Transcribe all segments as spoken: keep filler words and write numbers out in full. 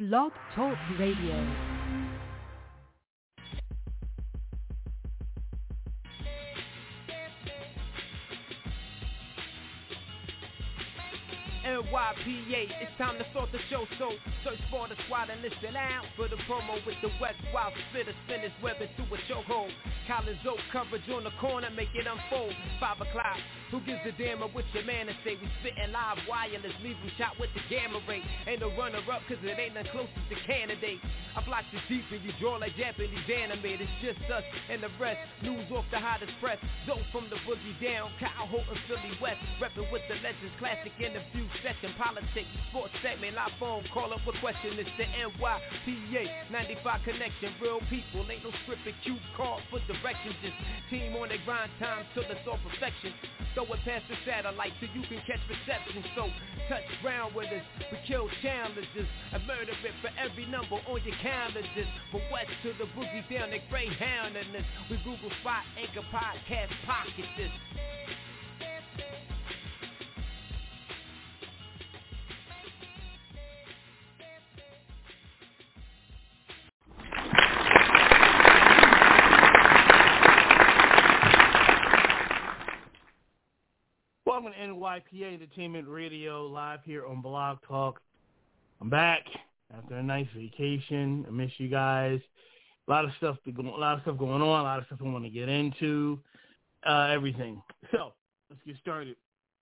Blog Talk Radio. N Y P A, it's time to start the show, so search for the squad and listen out for the promo with the West Wild Spitter, spin his web into a chokehold. Collins Oak coverage on the corner, make it unfold. Five o'clock, who gives a damn of what your man to say? We spittin' live wireless, leave him shot with the gamma ray. Ain't no runner up, cause it ain't none closest to candidate. I block the deep and you draw like Japanese anime. It's just us and the rest, news off the hottest press. Zoe from the boogie down, Kyle Holton, Philly West, reppin' with the legends, classic interview session, politics, sports segment, live phone, call up a question, it's the N Y P A, ninety-five connection, real people, ain't no scripted cue card for directions, just team on their grind time till it's all perfection, throw it past the satellite so you can catch reception, so touch ground with us, we kill challenges, and murder it for every number on your calendars, from west to the boogie down, they greyhound in this, we Google Spot, Anchor Podcast, Pocket this. Welcome to N Y P A Entertainment Radio, live here on Blog Talk. I'm back after a nice vacation. I miss you guys. A lot of stuff, a lot of stuff going on. A lot of stuff I want to get into. Uh, everything. So let's get started.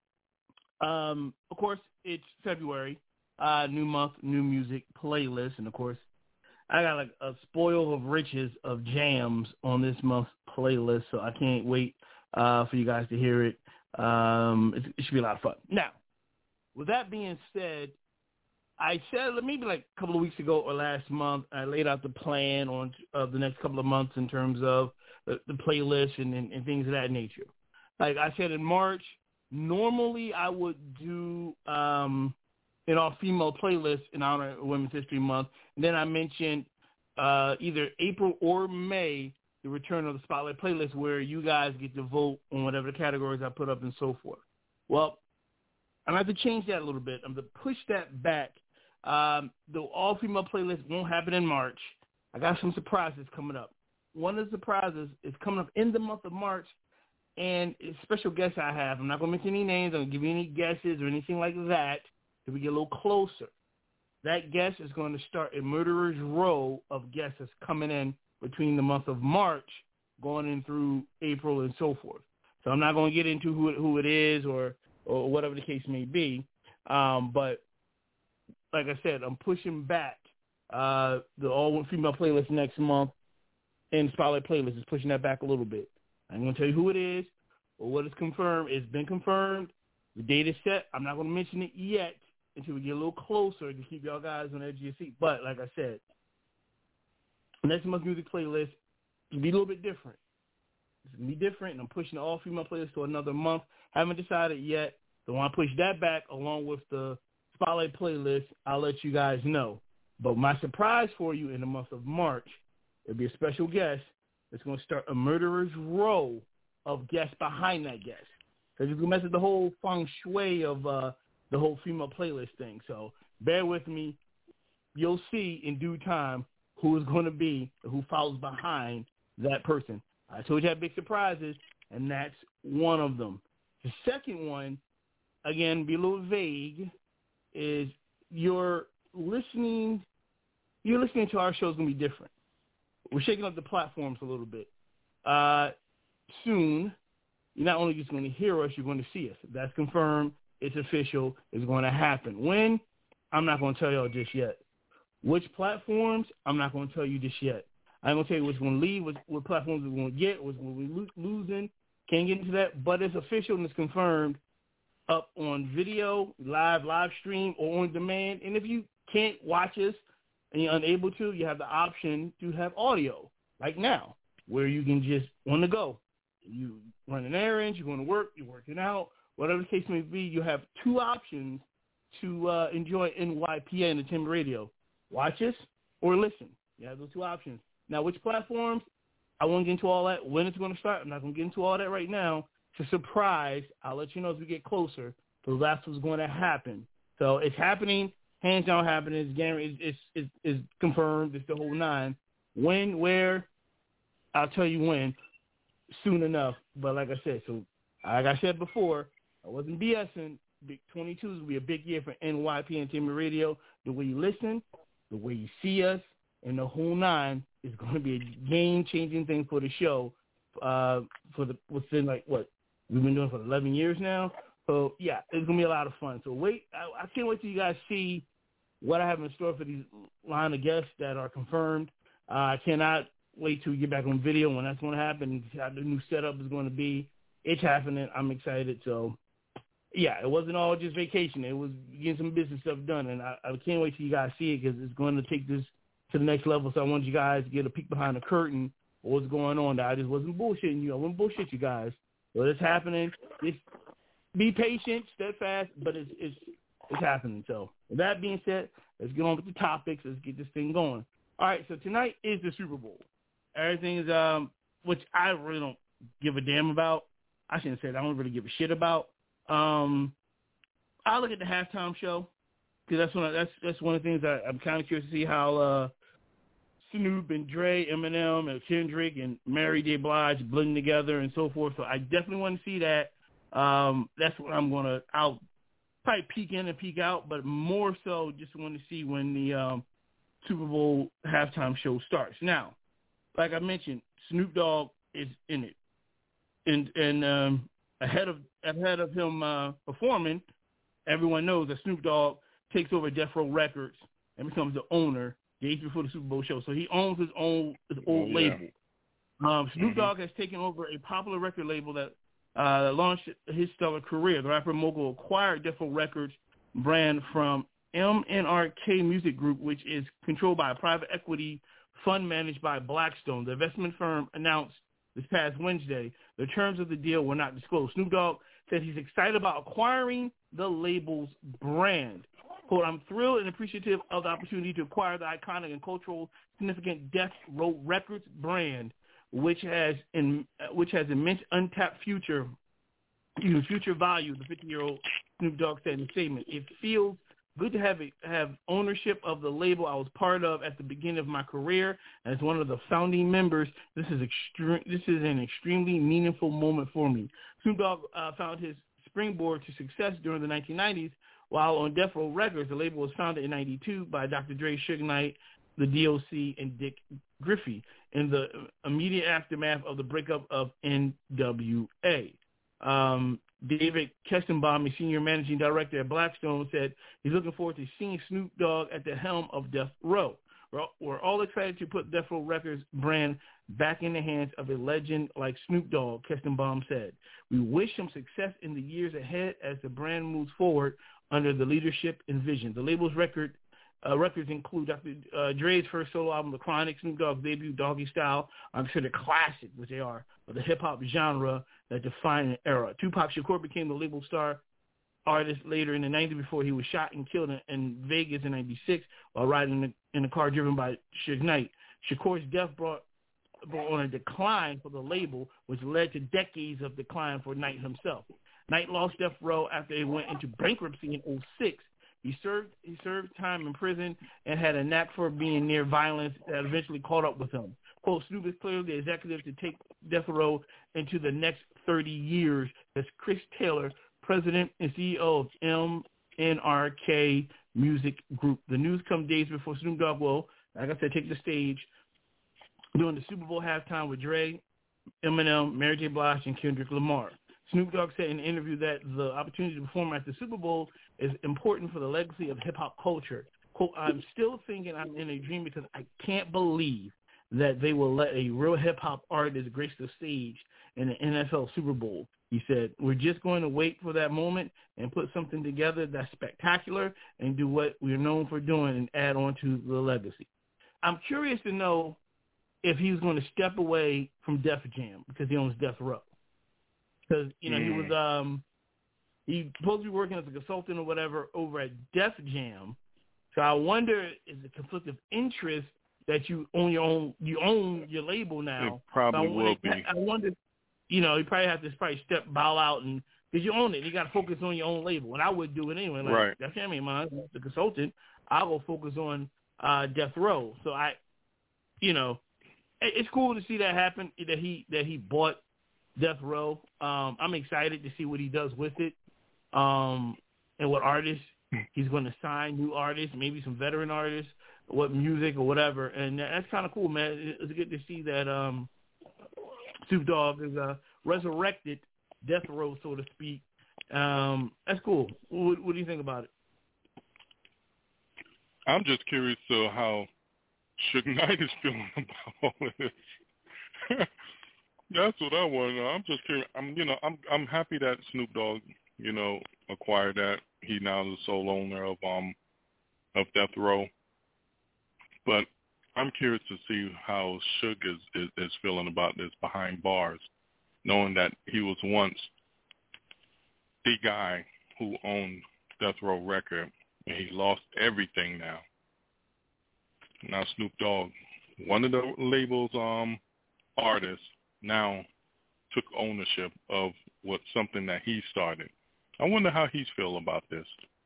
Um, of course, it's February. Uh, new month, new music playlist, and of course, I got like a spoil of riches of jams on this month's playlist. So I can't wait uh, for you guys to hear it. Um, it, it should be a lot of fun. Now, with that being said, I said maybe like a couple of weeks ago or last month, I laid out the plan on uh, the next couple of months in terms of the, the playlist and, and, and things of that nature. Like I said in March, normally I would do um, an all-female playlist in honor of Women's History Month. And then I mentioned uh, either April or May, the return of the Spotlight playlist, where you guys get to vote on whatever the categories I put up and so forth. Well, I'm going to have to change that a little bit. I'm going to push that back. Um, the all-female playlist won't happen in March. I got some surprises coming up. One of the surprises is coming up in the month of March, and it's a special guest I have. I'm not going to mention any names. I'm going to give you any guesses or anything like that till we get a little closer. That guest is going to start a murderer's row of guests that's coming in between the month of March going in through April and so forth. So I'm not going to get into who it, who it is or, or whatever the case may be. Um, but like I said, I'm pushing back uh, the all-female playlist next month, and Spotlight playlist is pushing that back a little bit. I'm going to tell you who it is or what is confirmed. It's been confirmed. The date is set. I'm not going to mention it yet until we get a little closer to keep y'all guys on the edge of your seat. But like I said, next month's music playlist will be a little bit different. It's going to be different, and I'm pushing the all-female playlist to another month. Haven't decided yet, so when I push that back along with the Spotlight playlist, I'll let you guys know. But my surprise for you in the month of March, it'll be a special guest that's going to start a murderer's row of guests behind that guest. Because it's going to mess with the whole feng shui of uh, the whole female playlist thing. So bear with me. You'll see in due time who is going to be, who follows behind that person. I told you I had big surprises, and that's one of them. The second one, again, be a little vague, is you're listening, you're listening to our show is going to be different. We're shaking up the platforms a little bit. Uh, soon, you're not only just going to hear us, you're going to see us. That's confirmed. It's official. It's going to happen. When? I'm not going to tell y'all just yet. Which platforms? I'm not going to tell you just yet. I'm going to tell you what's going to leave, what, what platforms we're going to get, what's going to be lo- losing. Can't get into that, but it's official and it's confirmed up on video, live, live stream, or on demand. And if you can't watch us and you're unable to, you have the option to have audio, like now, where you can just on the go. You running errands, you're going to work, you're working out, whatever the case may be, you have two options to uh, enjoy N Y P A Entertainment Radio. Watch us or listen. You have those two options. Now, which platforms? I won't get into all that. When it's going to start, I'm not going to get into all that right now. It's a surprise. I'll let you know as we get closer. So that's what's going to happen. So it's happening hands down happening. It's, guaranteed, it's, it's, it's, it's confirmed. It's the whole nine. When, where, I'll tell you when, soon enough. But like I said, so like I said before, I wasn't BSing. Big twenty-two is going to be a big year for N Y P Entertainment Radio. The way you listen, the way you see us, and the whole nine is going to be a game-changing thing for the show. Uh, for the within like what we've been doing for eleven years now. So yeah, it's gonna be a lot of fun. So wait, I, I can't wait till you guys see what I have in store for these line of guests that are confirmed. Uh, I cannot wait till we get back on video when that's going to happen. How the new setup is going to be. It's happening. I'm excited. So yeah, it wasn't all just vacation. It was getting some business stuff done, and I, I can't wait till you guys see it because it's going to take this to the next level. So I want you guys to get a peek behind the curtain. What's going on? That I just wasn't bullshitting you. I wasn't bullshit you guys. So it's happening. Just be patient, steadfast, but it's it's it's happening. So with that being said, let's get on with the topics. Let's get this thing going. All right. So tonight is the Super Bowl. Everything is um, which I really don't give a damn about. I shouldn't say that. I don't really give a shit about. Um, I look at the halftime show because that's one. Of, that's that's one of the things I, I'm kind of curious to see how. Uh, Snoop and Dre, Eminem, and Kendrick, and Mary J. Blige blending together and so forth. So I definitely want to see that. Um, that's what I'm going to – I'll probably peek in and peek out, but more so just want to see when the um, Super Bowl halftime show starts. Now, like I mentioned, Snoop Dogg is in it. And and um, ahead of ahead of him uh, performing, everyone knows that Snoop Dogg takes over Death Row Records and becomes the owner days before the Super Bowl show. So he owns his own his old oh, yeah. label. Um, Snoop mm-hmm. Dogg has taken over a popular record label that uh, launched his stellar career. The rapper mogul acquired Death Row Records brand from M N R K Music Group, which is controlled by a private equity fund managed by Blackstone. The investment firm announced this past Wednesday the terms of the deal were not disclosed. Snoop Dogg said he's excited about acquiring the label's brand. Quote, I'm thrilled and appreciative of the opportunity to acquire the iconic and cultural significant Death Row Records brand, which has in, which has immense untapped future, even future value, the fifty-year-old Snoop Dogg said in a statement. It feels good to have a, have ownership of the label I was part of at the beginning of my career. As one of the founding members, this is extreme. This is an extremely meaningful moment for me. Snoop Dogg uh, found his springboard to success during the nineteen nineties. While on Death Row Records, the label was founded in ninety-two by Doctor Dre, Suge Knight, the D O C, and Dick Griffey in the immediate aftermath of the breakup of N W A. Um, David Kestenbaum, a senior managing director at Blackstone, said he's looking forward to seeing Snoop Dogg at the helm of Death Row. We're all, we're all excited to put Death Row Records brand back in the hands of a legend like Snoop Dogg, Kestenbaum said. We wish him success in the years ahead as the brand moves forward under the leadership and vision. The label's record uh, records include Doctor Uh, Dre's first solo album, The Chronic, Snoop Dogg's debut, Doggy Style, are considered classic, which they are, of the hip-hop genre that define an era. Tupac Shakur became the label star artist later in the nineties before he was shot and killed in, in Vegas in ninety-six while riding in a, in a car driven by Suge Knight. Shakur's death brought, brought on a decline for the label, which led to decades of decline for Knight himself. Knight lost Death Row after he went into bankruptcy in oh six. He served he served time in prison and had a knack for being near violence that eventually caught up with him. Quote, Snoop is clearly the executive to take Death Row into the next thirty years. That's Chris Taylor, president and C E O of M N R K Music Group. The news comes days before Snoop Dogg will, like I said, take the stage during the Super Bowl halftime with Dre, Eminem, Mary J. Blige, and Kendrick Lamar. Snoop Dogg said in an interview that the opportunity to perform at the Super Bowl is important for the legacy of hip-hop culture. Quote, I'm still thinking I'm in a dream because I can't believe that they will let a real hip-hop artist grace the stage in the N F L Super Bowl. He said, we're just going to wait for that moment and put something together that's spectacular and do what we're known for doing and add on to the legacy. I'm curious to know if he was going to step away from Def Jam because he owns Death Row. Because, you know, mm. he was um, he supposed to be working as a consultant or whatever over at Def Jam. So I wonder, is the conflict of interest that you own your own, you own your label now? It probably so I, will I, be. I wonder, you know, you probably have to probably step, bow out, and because you own it, you got to focus on your own label. And I would do it anyway. Like, right. Def Jam ain't mine, the consultant. I'll go focus on uh, Death Row. So I, you know, it, it's cool to see that happen. That he that he bought Death Row. Um, I'm excited to see what he does with it, um, and what artists he's going to sign, new artists, maybe some veteran artists, what music or whatever. And that's kind of cool, man. It's good to see that um, Snoop Dogg is uh, resurrected Death Row, so to speak. Um, that's cool. What, what do you think about it? I'm just curious to how Suge Knight is feeling about all of this. That's what I want to know. I'm just curious. I'm, you know, I'm I'm happy that Snoop Dogg, you know, acquired that. He now is the sole owner of um of Death Row. But I'm curious to see how Suge is, is, is feeling about this behind bars, knowing that he was once the guy who owned Death Row Record, and he lost everything now. Now Snoop Dogg, one of the label's um artists, now took ownership of what something that he started. I wonder how he's feel about this.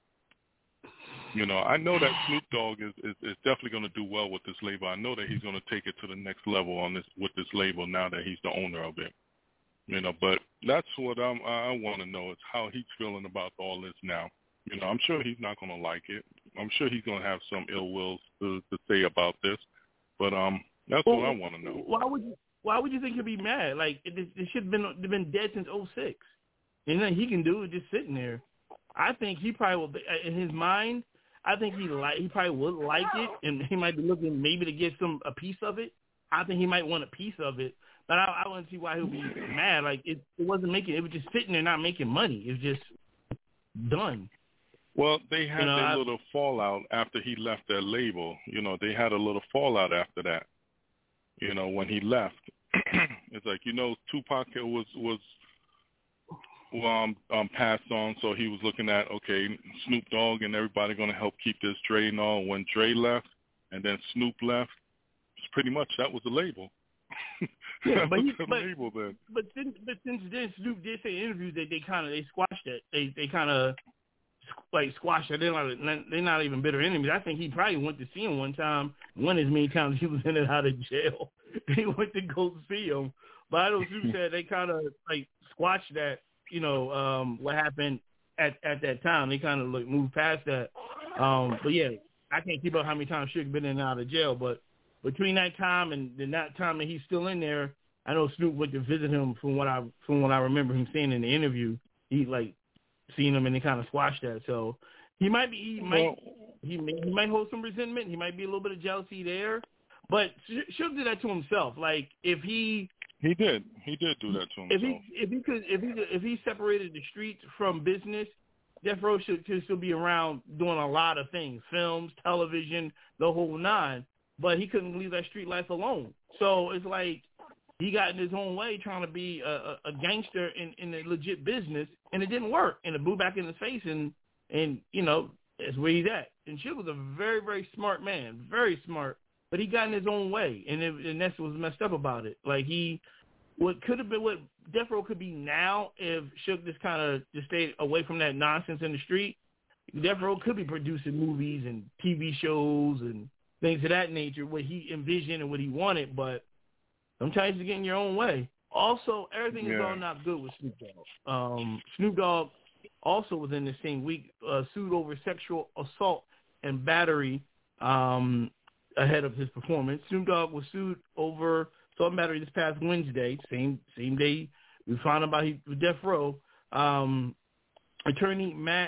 You know, I know that Snoop Dogg is, is, is definitely going to do well with this label. I know that he's going to take it to the next level on this with this label now that he's the owner of it. You know, but that's what I'm, I want to know is how he's feeling about all this now. You know, I'm sure he's not going to like it. I'm sure he's going to have some ill will to, to say about this. But um, that's well, what I want to know. Why would you, why would you think he'd be mad? Like, it, it should have been, been dead since oh six. And nothing he can do is just sitting there. I think he probably will, in his mind, I think he like he probably would like it, and he might be looking maybe to get some a piece of it. I think he might want a piece of it, but I, I wouldn't see why he'll be mad. Like it, it wasn't making, it was just sitting there not making money. It was just done. Well, they had you know, a I, little fallout after he left their label. You know, they had a little fallout after that. You know, when he left, it's like, you know, Tupac was was. Um, um, passed on, so he was looking at, okay, Snoop Dogg and everybody going to help keep this Dre and all. When Dre left and then Snoop left, it's pretty much that was the label. Yeah, but, he, the but, label then. but since but since then, Snoop did say in interviews that they kind of they squashed it. They they kind of like squashed it. They're not they're not even bitter enemies. I think he probably went to see him one time, one as many times he was in and out of jail. They went to go see him, but I know Snoop said they kind of like squashed that. You know, um, what happened at, at that time. They kind of like moved past that. Um, but, yeah, I can't keep up how many times Suge been in and out of jail. But between that time and the that time that he's still in there, I know Snoop went to visit him from what I from what I remember him saying in the interview. He, like, seen him and they kind of squashed that. So he might be he might, well, he, he might hold some resentment. He might be a little bit of jealousy there. But Suge did that to himself. Like, if he – He did. He did do that to himself. If he if he could if he if he separated the streets from business, Death Row should, should still be around doing a lot of things, films, television, the whole nine. But he couldn't leave that street life alone. So it's like he got in his own way trying to be a, a, a gangster in, in a legit business, and it didn't work. And it blew back in his face, and and you know that's where he's at. And Suge was a very very smart man, very smart. But he got in his own way, and, it, and that's what was messed up about it. Like he, what could have been, what Death Row could be now if Suge just kind of just stayed away from that nonsense in the street. Death Row could be producing movies and T V shows and things of that nature, what he envisioned and what he wanted. But sometimes you get in your own way. Also, everything yeah. is all not good with Snoop Dogg. Um, Snoop Dogg also within the same week uh, sued over sexual assault and battery. Um, ahead of his performance. Snoop Dogg was sued over assault and battery this past Wednesday, same same day we found out about he with Death Row. Um, attorney Matt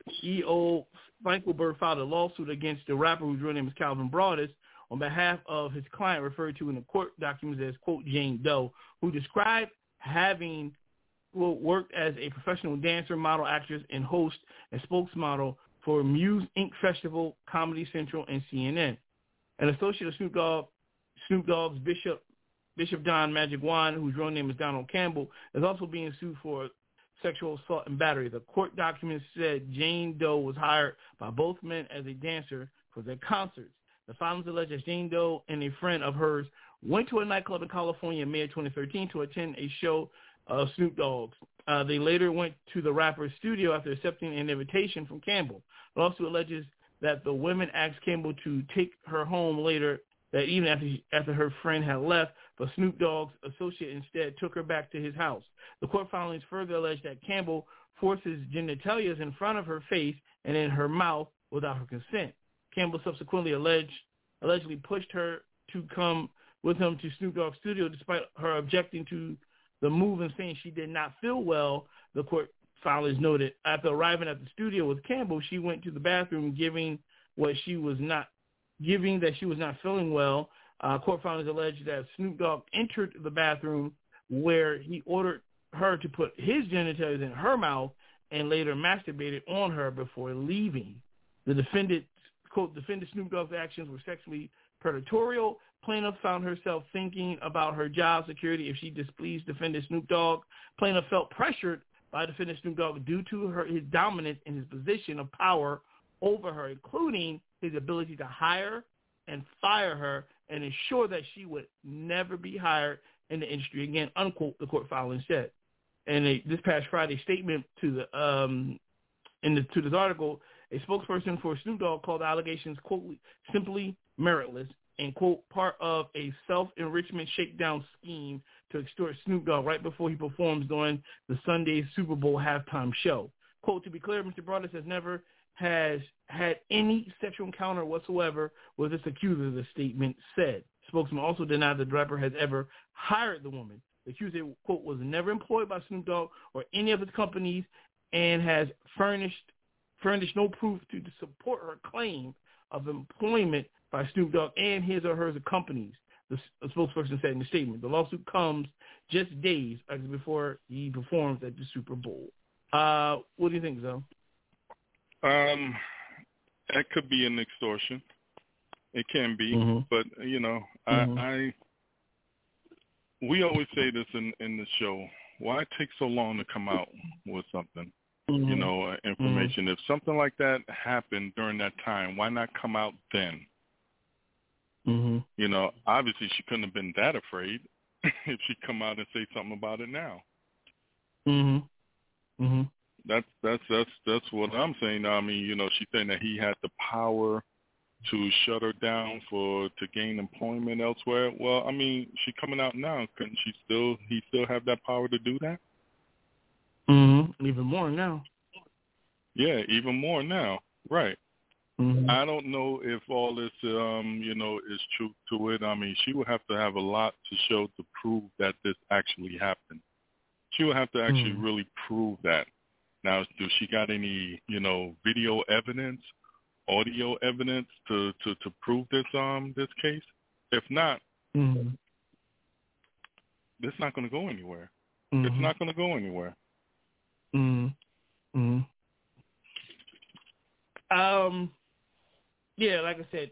E O. Frankelberg filed a lawsuit against the rapper whose real name is Calvin Broadus on behalf of his client, referred to in the court documents as, quote, Jane Doe, who described having well, worked as a professional dancer, model, actress, and host and spokesmodel for Muse Incorporated Festival, Comedy Central, and C N N. An associate of Snoop Dogg, Snoop Dogg's Bishop, Bishop Don Magic Juan, whose real name is Donald Campbell, is also being sued for sexual assault and battery. The court documents said Jane Doe was hired by both men as a dancer for their concerts. The filings allege that Jane Doe and a friend of hers went to a nightclub in California in May of twenty thirteen to attend a show of Snoop Dogg's. Uh, they later went to the rapper's studio after accepting an invitation from Campbell. It also alleges that the women asked Campbell to take her home later, that even after she, after her friend had left, but Snoop Dogg's associate instead took her back to his house. The court filings further alleged that Campbell forced his genitalia in front of her face and in her mouth without her consent. Campbell subsequently alleged allegedly pushed her to come with him to Snoop Dogg's studio despite her objecting to the move and saying she did not feel well. The court filings noted after arriving at the studio with Campbell, she went to the bathroom giving what she was not giving that she was not feeling well. Uh, court filings alleged that Snoop Dogg entered the bathroom where he ordered her to put his genitals in her mouth and later masturbated on her before leaving. The defendant, quote, defendant Snoop Dogg's actions were sexually predatorial. Plaintiff found herself thinking about her job security if she displeased defendant Snoop Dogg. Plaintiff felt pressured by defendant Snoop Dogg due to her his dominance in his position of power over her, including his ability to hire and fire her and ensure that she would never be hired in the industry again, unquote, the court filing said. And a, this past Friday statement to the um, in the, to this article, a spokesperson for Snoop Dogg called the allegations, quote, simply meritless and, quote, part of a self-enrichment shakedown scheme to extort Snoop Dogg right before he performs during the Sunday Super Bowl halftime show. Quote, to be clear, Mister Broadus has never has had any sexual encounter whatsoever with this accuser, the statement said. Spokesman also denied that the rapper has ever hired the woman. The accuser, quote, was never employed by Snoop Dogg or any of its companies and has furnished furnished no proof to support her claim of employment by Snoop Dogg and his or her companies, the, the spokesperson said in the statement. The lawsuit comes just days before he performs at the Super Bowl. Uh, what do you think, Zoe? Um, that could be an extortion. It can be, mm-hmm. but you know, mm-hmm. I, I we always say this in, in the show. Why take so long to come out with something? Mm-hmm. You know, uh, information. Mm-hmm. If something like that happened during that time, why not come out then? Mm-hmm. You know, obviously she couldn't have been that afraid if she come out and say something about it now. Mm-hmm. Mm-hmm. That's that's that's that's what I'm saying. I mean, you know, she's saying that he had the power to shut her down for to gain employment elsewhere. Well, I mean, she coming out now. Couldn't she still? He still have that power to do that? Mm-hmm. Even more now. Yeah, even more now. Right. Mm-hmm. I don't know if all this, um, you know, is truth to it. I mean, she would have to have a lot to show to prove that this actually happened. She would have to actually mm-hmm. really prove that. Now, does she got any, you know, video evidence, audio evidence to, to, to prove this um this case? If not, mm-hmm. it's not going to go anywhere. Mm-hmm. It's not going to go anywhere. Mm-hmm. Mm-hmm. Um, yeah, like I said,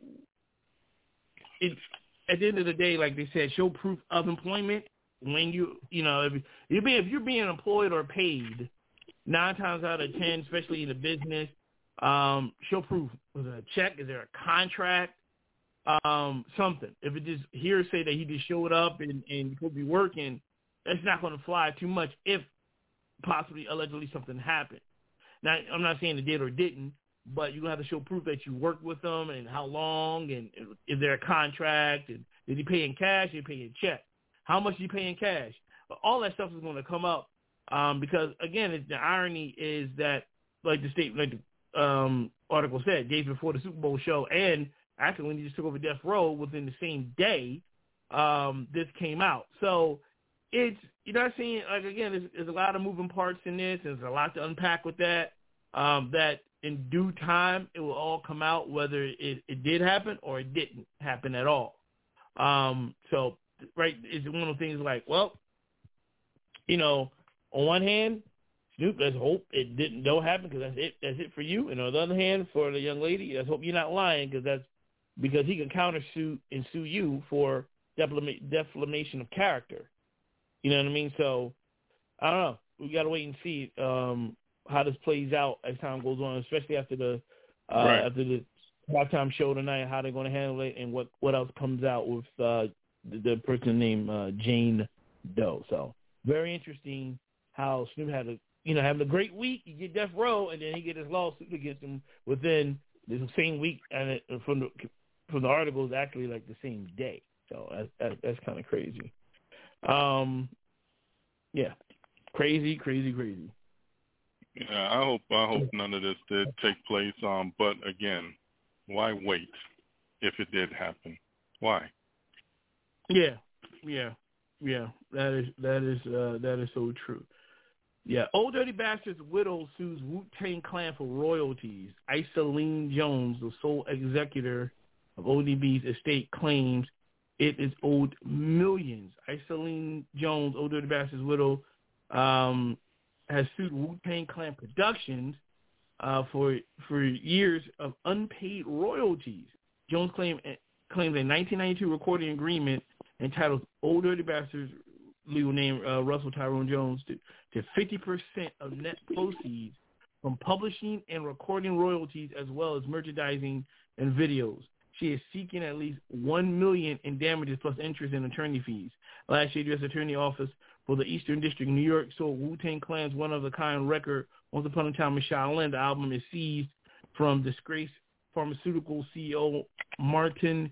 it's at the end of the day, like they said, show proof of employment when you, you know, if you're being, if you're being employed or paid, nine times out of ten, especially in the business, um, show proof. Was it a check? Is there a contract? Um, something. If it just hearsay that he just showed up and, and could be working, that's not going to fly too much if possibly, allegedly, something happened. Now, I'm not saying it did or didn't, but you have to show proof that you worked with them and how long, and is there a contract, and did he pay in cash, did he pay in check? How much did he pay in cash? All that stuff is going to come up um, because, again, it's, the irony is that, like the state, like the um, article said, days before the Super Bowl show, and actually when he just took over Death Row within the same day, um, this came out. So it's, you know what I'm saying? Like, again, there's, there's a lot of moving parts in this. There's a lot to unpack with that, um, that in due time it will all come out whether it, it did happen or it didn't happen at all. Um, so, right, it's one of the things like, well, you know, on one hand, Snoop, let's hope it didn't don't happen because that's it. That's it for you. And on the other hand, for the young lady, let's hope you're not lying because that's because he can countersue and sue you for deflama- defamation of character. You know what I mean? So I don't know. We got to wait and see um, how this plays out as time goes on, especially after the uh, right. after the halftime show tonight. How they're going to handle it and what, what else comes out with uh, the, the person named uh, Jane Doe. So very interesting how Snoop had a you know having a great week. You get Death Row, and then he get his lawsuit against him within the same week, and it, from the from the article, it's actually like the same day. So that's that's, that's kind of crazy. Um, yeah, crazy, crazy, crazy. Yeah, I hope I hope none of this did take place. Um, but again, why wait if it did happen? Why? Yeah, yeah, yeah. That is that is uh, that is so true. Yeah, Old Dirty Bastard's widow sues Wu-Tang Clan for royalties. Isolene Jones, the sole executor of O D B's estate, claims it is owed millions. Isolene Jones, Old Dirty Bastard's widow, um, has sued Wu-Tang Clan Productions uh, for for years of unpaid royalties. Jones claimed claims a nineteen ninety-two recording agreement entitled Old Dirty Bastard's legal name, uh, Russell Tyrone Jones, to, to fifty percent of net proceeds from publishing and recording royalties as well as merchandising and videos. She is seeking at least one million dollars in damages plus interest and attorney fees. Last year, U S Attorney Office for the Eastern District of New York sold Wu-Tang Clan's one-of-a-kind record, Once Upon a Time in Shaolin. The album is seized from disgraced pharmaceutical C E O Martin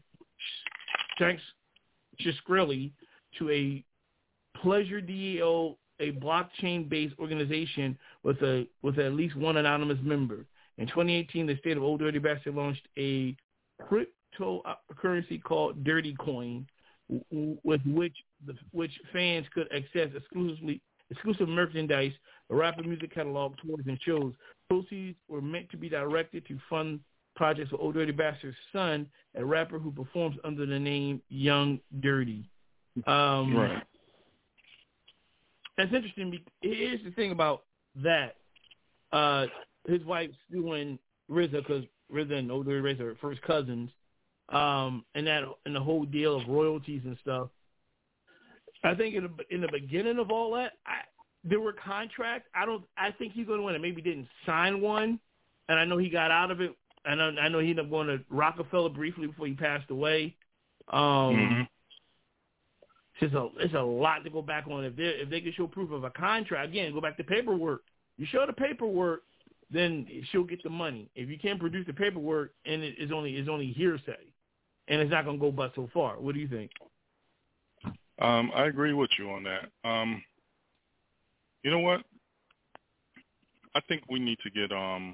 Shkreli to a Pleasure D A O, a blockchain-based organization with a with at least one anonymous member. In twenty eighteen, the state of Old Dirty Bastard launched a cryptocurrency called Dirty Coin, with which the, which fans could access exclusively exclusive merchandise, a rapper music catalog, tours, and shows. Proceeds were meant to be directed to fund projects for Old Dirty Bastard's son, a rapper who performs under the name Young Dirty. Um, right. That's interesting. Here's the thing about that. Uh, his wife's doing R Z A because R Z A and Old Dirty Bastard are first cousins, um, and that and the whole deal of royalties and stuff. I think in the, in the beginning of all that, I, there were contracts. I don't. I think he's going to win it. Maybe didn't sign one, and I know he got out of it. I know. I know he ended up going to Rockefeller briefly before he passed away. Um, mm-hmm. It's a, it's a lot to go back on. If they if they can show proof of a contract, again, go back to paperwork. You show the paperwork, then she'll get the money. If you can't produce the paperwork, and it is only is only hearsay, and it's not going to go but so far. What do you think? Um, I agree with you on that. Um, you know what? I think we need to get um,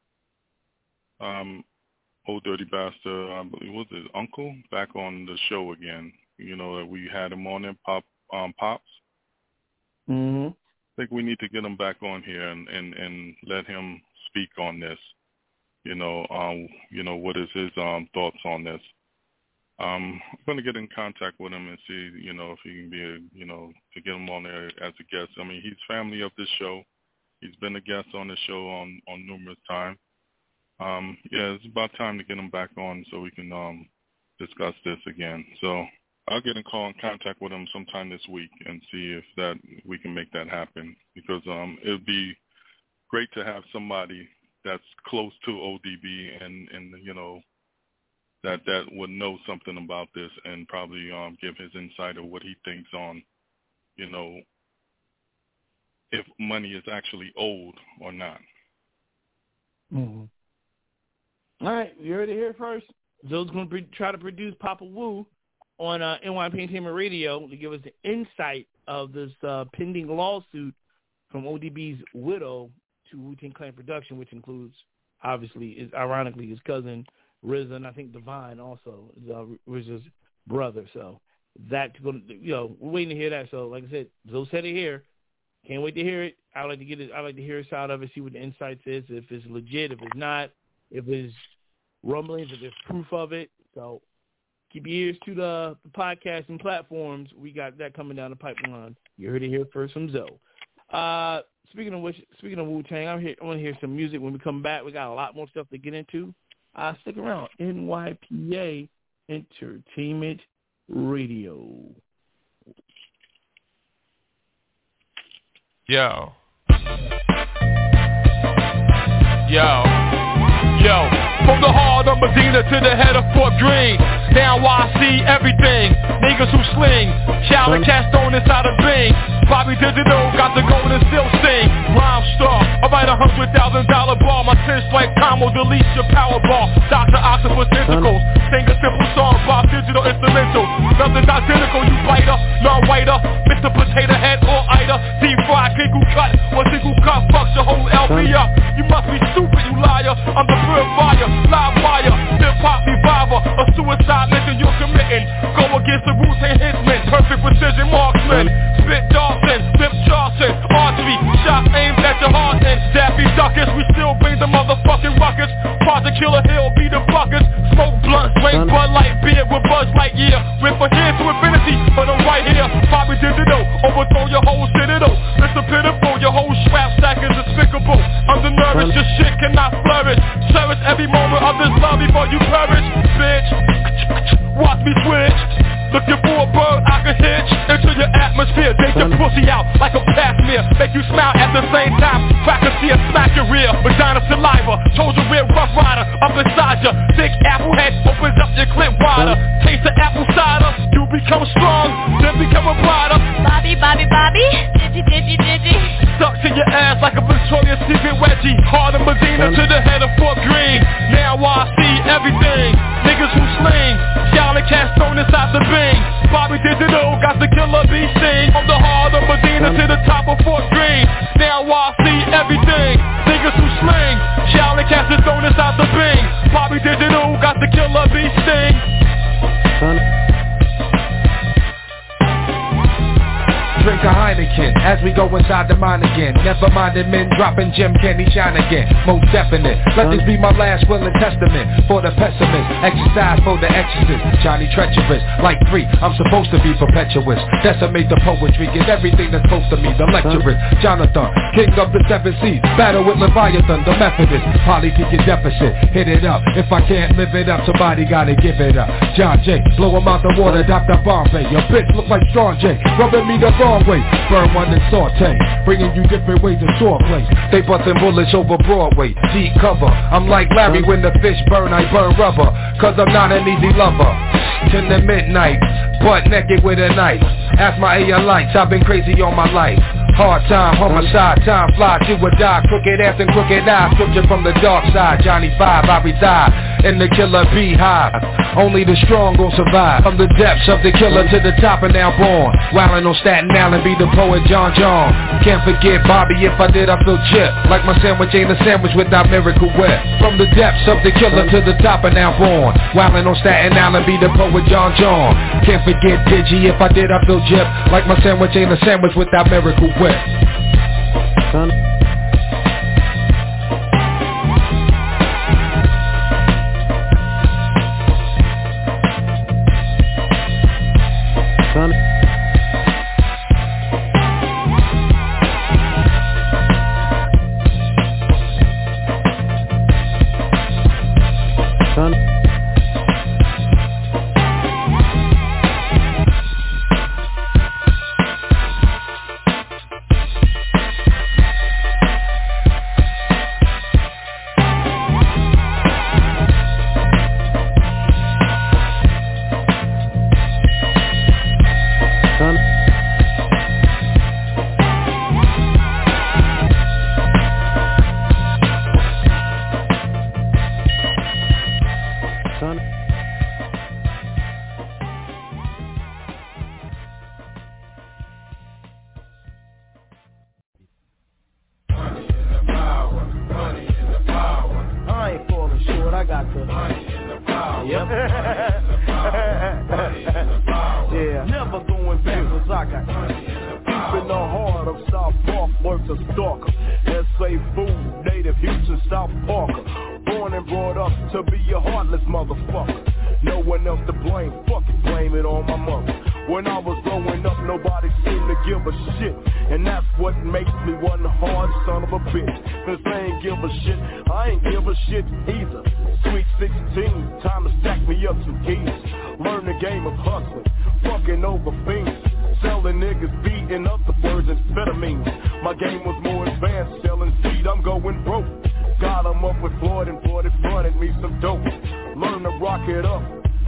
um, Old Dirty Bastard, I believe, was his uncle, back on the show again. You know, that we had him on there, Pop um, Pops. Mm-hmm. I think we need to get him back on here and, and, and let him speak on this. You know, um, you know, what is his um, thoughts on this? Um, I'm going to get in contact with him and see, you know, if he can be, a, you know, to get him on there as a guest. I mean, he's family of this show. He's been a guest on the show on, on numerous times. Um, yeah, it's about time to get him back on so we can um, discuss this again. So I'll get in call in contact with him sometime this week and see if that we can make that happen, because um, it would be great to have somebody that's close to O D B and, and you know, that that would know something about this and probably um, give his insight of what he thinks on, you know, if money is actually owed or not. Mm-hmm. All right, you heard it here first. Joe's going to pre- try to produce Papa Wu on uh, N Y P Entertainment Radio to give us the insight of this uh, pending lawsuit from O D B's widow to Wu-Tang Clan Production, which includes, obviously, is ironically his cousin R Z A, and I think Divine also is uh, R Z A's brother. So that, you know, we're waiting to hear that. So like I said, Zoe said it here. Can't wait to hear it. I like to get it. I like to hear his side of it, see what the insights is, if it's legit, if it's not, if it's rumblings, if there's proof of it. So keep your ears to the, the podcast and platforms. We got that coming down the pipeline. You heard it here first from Zoe. Uh, speaking of which, speaking of Wu-Tang, I'm here. I want to hear some music. When we come back, we got a lot more stuff to get into. Uh, stick around. N Y P A Entertainment Radio. Yo. Yo. Yo. From the heart of Medina to the head of Fort Greene. Now I see everything. Niggas niggas who sling. Child and cast on inside a bing. Bobby Digital got the gold and still sing. Rhyme star, I write a hundred thousand dollar ball. My tense like combo deletes your power ball. Doctor Octopus tentacles, sing a simple song, Bob Digital instrumental. Nothing's identical, you biter, non-whiter, Mister Potato Head or Ida. Deep fried, single cut, one single cut fucks your whole L P up. You must be stupid, you liar. I'm the purifier, live wire, hip-hop reviver. A suicide mission you're committing. Go against the Wu-Tang Hitmen, perfect precision marksman. Spit Dawson, Rip Charleston, archery, shot aimed at your heart and Daffy Duckers, we still bring the motherfucking ruckus. Project Killer Hill be the buckets. Smoke blunts, drink Bud Light beer with Buzz Lightyear. Rip for here to infinity, but I'm right here. Bobby Digital, overthrow your whole citadel. It's a pitiful, your whole strap stack is despicable. Undernourished, your shit cannot flourish. Cherish every moment of this love before you perish, bitch. Watch me switch. Looking for a bird I can hitch into your atmosphere. Take your pussy out like a pap-smear. Make you smile at the same time. Crack a sear, smack your rear. Vagina saliva, told you real rough rider. Up inside ya, thick apple head opens up your clip wider. Taste the apple cider, you become strong, then become a rider. Bobby, Bobby, Bobby, digi, digi, digi. Stuck to your ass like a Victoria's Secret wedgie. Hard in Medina to the head of Fort Greene. Now I see everything. Niggas who sling, Charlie cast thrown inside the bing. Bobby Digital got the killer bee sting. From the heart of Medina to the top of Fort Greene. Now I see everything. Niggas who sling, Charlie cast is thrown inside the bing. Bobby Digital got the killer bee sting. Drink a Heineken as we go inside the mine again. Never minded men dropping Jim Candy shine again. Most definite. Let this be my last will and testament for the pessimist. Exercise for the exorcist. Johnny treacherous. Like three, I'm supposed to be perpetuous. Decimate the poetry. Get everything that's close to me. The lecturist. Jonathan, king of the seven seas. Battle with Leviathan, the Methodist. Polypeak deficit. Hit it up. If I can't live it up, somebody gotta give it up. John Jay, blow him out the water. Doctor Bombay. Your bitch look like Strong J. Rubbing me the wrong way. Burn one and saute, bringing you different ways of sword play. They bustin' bullets over Broadway, deep cover. I'm like Larry, when the fish burn, I burn rubber. Cause I'm not an easy lover. Till the midnight, butt naked with a knife. Ask my A lights, I've been crazy all my life. Hard time, homicide, time fly, do or die. Crooked ass and crooked eyes, scripture from the dark side. Johnny Five, I reside in the killer beehive. Only the strong gon' survive. From the depths of the killer to the top and now born. Wildin' on Staten Island, be the poet John John. Can't forget Bobby, if I did I feel chip. Like my sandwich ain't a sandwich without Miracle Whip. From the depths of the killer to the top and now born. Wildin' on Staten Island, be the poet John John. Can't forget Digi, if I did I feel chip. Like my sandwich ain't a sandwich without Miracle Whip. Son. Son. Son.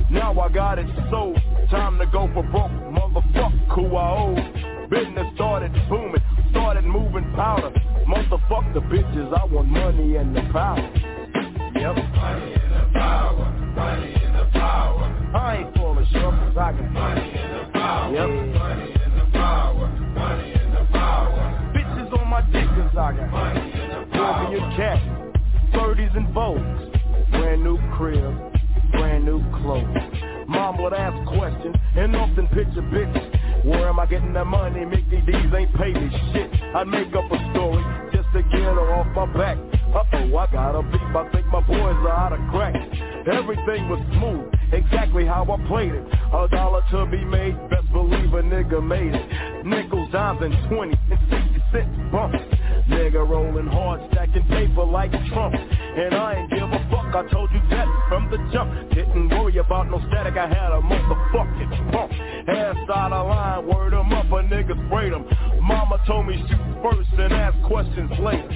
Now I got it sold. Time to go for broke. Motherfuck who I owe. Business started booming. Started moving powder. Motherfuck the bitches. I want money and the power. Yep. Money and the power. Money and the power. I ain't falling short cause I got money and the power. Yep. Money and the power. Money and the power. Bitches on my dick cause I got money and the power. Give me your cash. thirties and Vogues. Brand new crib. Brand new clothes. Mom would ask questions and often picture bitches. Where am I getting that money? Mickey D's ain't pay me shit. I make up a story just to get her off my back. Uh-oh, I got a beef. I think my boys are out of crack. Everything was smooth, exactly how I played it. A dollar to be made, best believe a nigga made it. Nickels, dimes, and twenty, and sixty cent bumps. Nigga rolling hard, stacking paper like Trump. And I ain't give a fuck, I told you that from the jump. Didn't worry about no static, I had a motherfucking pump. Ass out of line, word 'em up, a nigga sprayed 'em. Mama told me shoot first and ask questions later.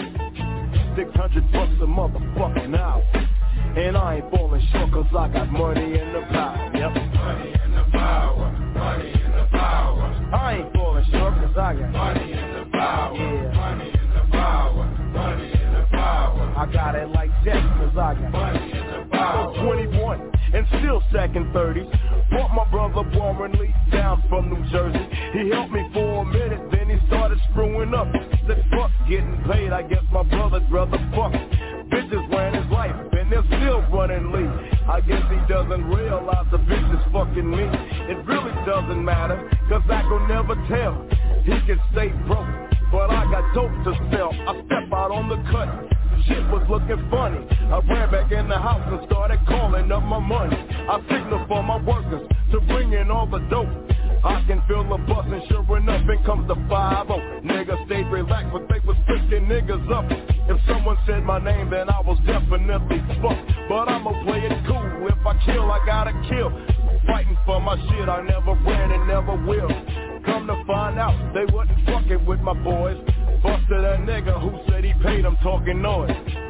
six hundred bucks a motherfucking hour. And I ain't falling short cause I got money and the power. Yep. Money and the power. Money and the power. I ain't falling short cause I got money and the power. Yeah. Money and the power. Money and the power. I got it like that cause I got money and the power. I'm twenty-one and still stacking thirties. Brought my brother Warren Lee down from New Jersey. He helped me for a minute, then he started screwing up. Said fuck getting paid, I guess my brother's brother fuck. Bitches ran his life, and they're still running lead. I guess he doesn't realize the bitch is fucking me. It really doesn't matter, cause I could never tell. He can stay broke, but I got dope to sell. I step out on the cut, shit was looking funny. I ran back in the house and started calling up my money. I signaled for my workers to bring in all the dope. I can feel the bus and sure enough, in comes the five oh. Niggas stayed relaxed, but they was picking niggas up. If someone said my name, then I was definitely fucked. But I'ma play it cool, if I kill, I gotta kill. Fighting for my shit, I never ran and never will. Come to find out, they wasn't fucking with my boys. Busted a nigga who said he paid him talking noise.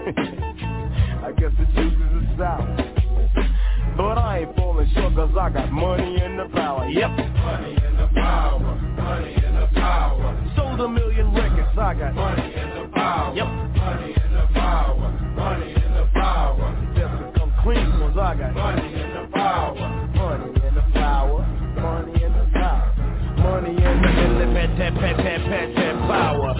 I guess the juice is sour. But I ain't falling short cause I got money and the power. Yep. Money and the power. Money and the power. Sold a million records, I got money and the power. Yep. Money and the power. Money and the power. Just to come clean cause I got money and the power. Money and the power. Money and the power. Money and the pet pet pet pet pet pet power.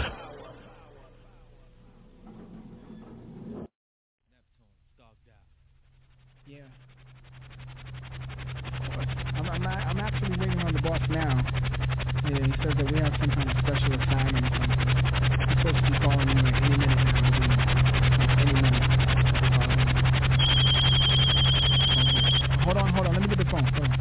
I'm, I'm, I'm actually waiting on the boss now. Yeah, he says that we have some kind of special assignment or something. He's supposed to be calling me like any minute now. Any minute. Hold on, hold on. Let me get the phone. Hold on.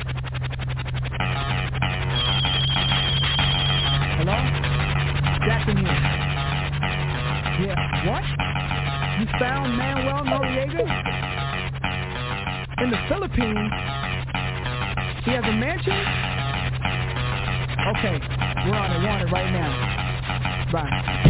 Hello? Jackson here. Yeah, what? You found Manuel Noriega? In the Philippines? He has a mansion? Okay, we're on it, we're on it right now. Bye.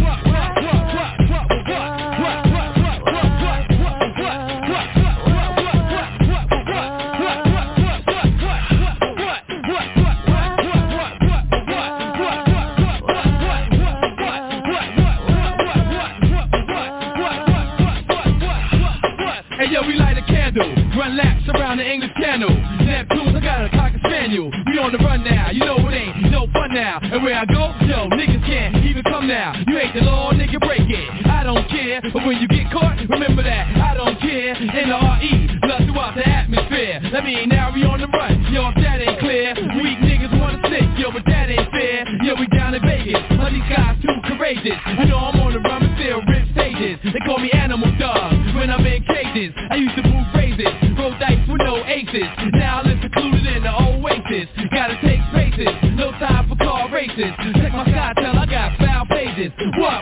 Hey yo, we light a candle, run laps around the English Channel. Neptunes, I got a cocker spaniel. We on the run now, you know it ain't no fun now. And where I go, yo, niggas can't even come now. You ain't the law, nigga, break it. I don't care, but when you get caught, remember that. I don't care, N R E, love throughout the atmosphere. I mean, now we on the run, yo, if that ain't clear. Weak niggas wanna stick, yo, but that ain't fair. Yo, we down in Vegas, all these guys too courageous. You know I'm on the run and still rip stages. They call me Animal Dog when I'm in cages. I used to move raises, roll dice with no aces. Now I'm included in the Oasis. Gotta take spaces, no time for car races. Check my sky, tell I got foul pages. What?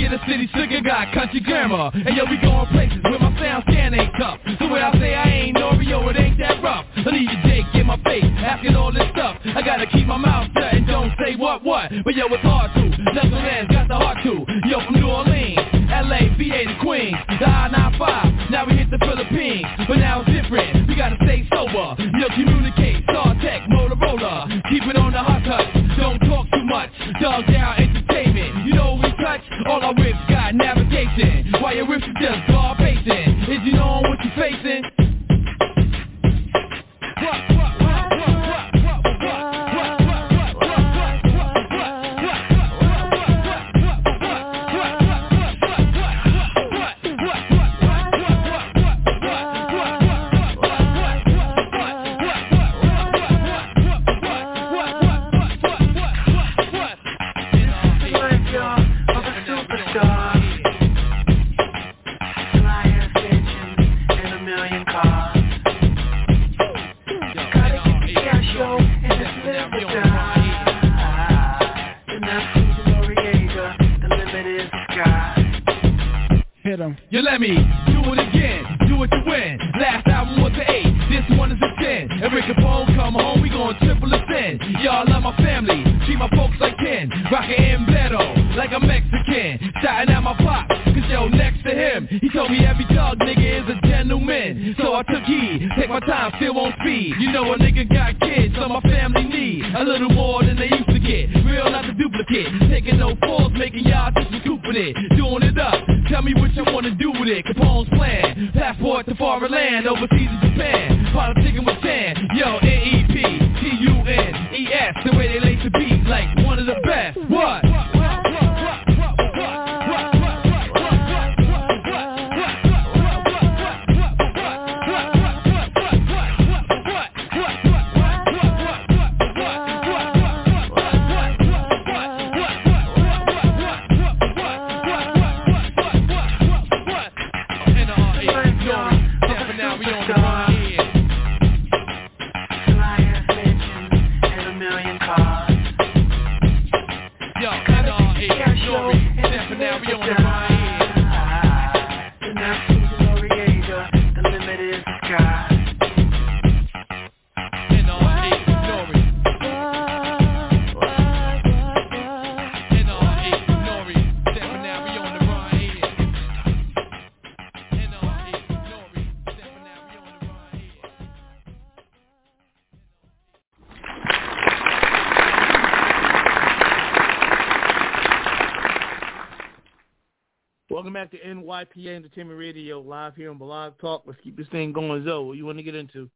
Inner city sugar got country grammar. And yo, we going places where my sound scan ain't tough. So when I say I ain't Oreo, it ain't that rough. I need you Jake in my face, asking all this stuff. I gotta keep my mouth shut and don't say what what. But yo, it's hard to. Neverland got the heart to. Yo, from New Orleans, L A, V A to Queens, the I ninety-five. Now we hit the Philippines, but now it's different. We gotta stay sober. Yo, communicate, Star Tech, Motorola. Keep it on the hot touch. Don't talk too much. Dog down entertainment. You know we touch. All our whips got navigation. While your whips are just guard pacing. Is you know what you facing? You let me do it again, do it to win. Last album was an eight, this one is a ten. And Rick Capone come home, we gon' triple ascend. Y'all love my family, treat my folks like kin. Rockin' Embledo, like a Mexican. Shouting at my pop, cause yo, next to him he told me every dog nigga is a gentleman. So I took heed, take my time, still on speed. You know a nigga got kids, so my family need a little more than they used to get. Real, not the duplicate, taking no falls, making y'all just recouping it. Doing it up, tell me what you wanna do with it. Capone's plan, passport to foreign land, overseas in Japan. Politicking with Tan, yo, N E P, T U N E S. The way they lace the beat, like one of the best. What? Welcome back to N Y P A Entertainment Radio, live here on Blog Talk. Let's keep this thing going. Zoe, what you want to get into?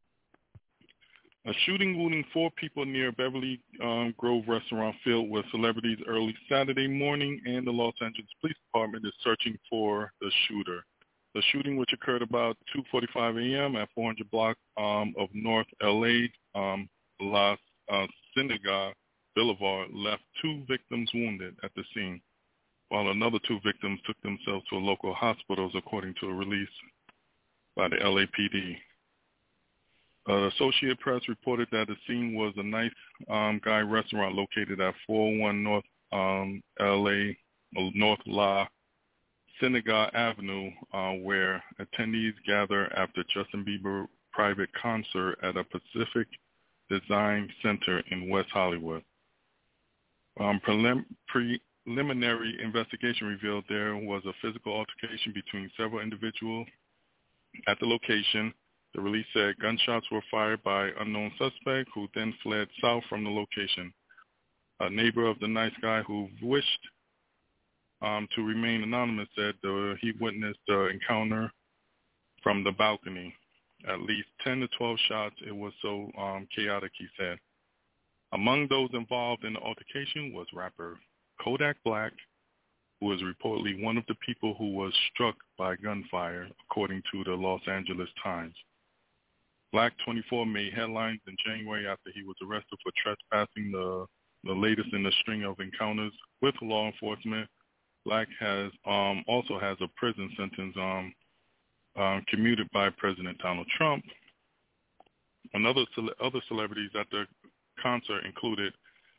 A shooting wounding four people near Beverly um, Grove restaurant filled with celebrities early Saturday morning, and the Los Angeles Police Department is searching for the shooter. The shooting, which occurred about two forty-five a.m. at four hundred block um, of North L A um, La uh, Cienega Boulevard, left two victims wounded at the scene, while another two victims took themselves to local hospitals, according to a release by the L A P D. Uh, Associated Press reported that the scene was a Nice um, Guy restaurant located at four oh one North um, L A, North La Cienega Avenue, uh, where attendees gather after Justin Bieber private concert at a Pacific Design Center in West Hollywood. Um, prelim- pre- Preliminary investigation revealed there was a physical altercation between several individuals at the location. The release said gunshots were fired by unknown suspect, who then fled south from the location. A neighbor of the Nice Guy who wished um, to remain anonymous said the, he witnessed the encounter from the balcony. At least ten to twelve shots. It was so um, chaotic, he said. Among those involved in the altercation was rapper Kodak Black, who was reportedly one of the people who was struck by gunfire, according to the Los Angeles Times. Black, twenty-four, made headlines in January after he was arrested for trespassing, the, the latest in a string of encounters with law enforcement. Black has um, also has a prison sentence um, um, commuted by President Donald Trump. Another cele- other celebrities at the concert included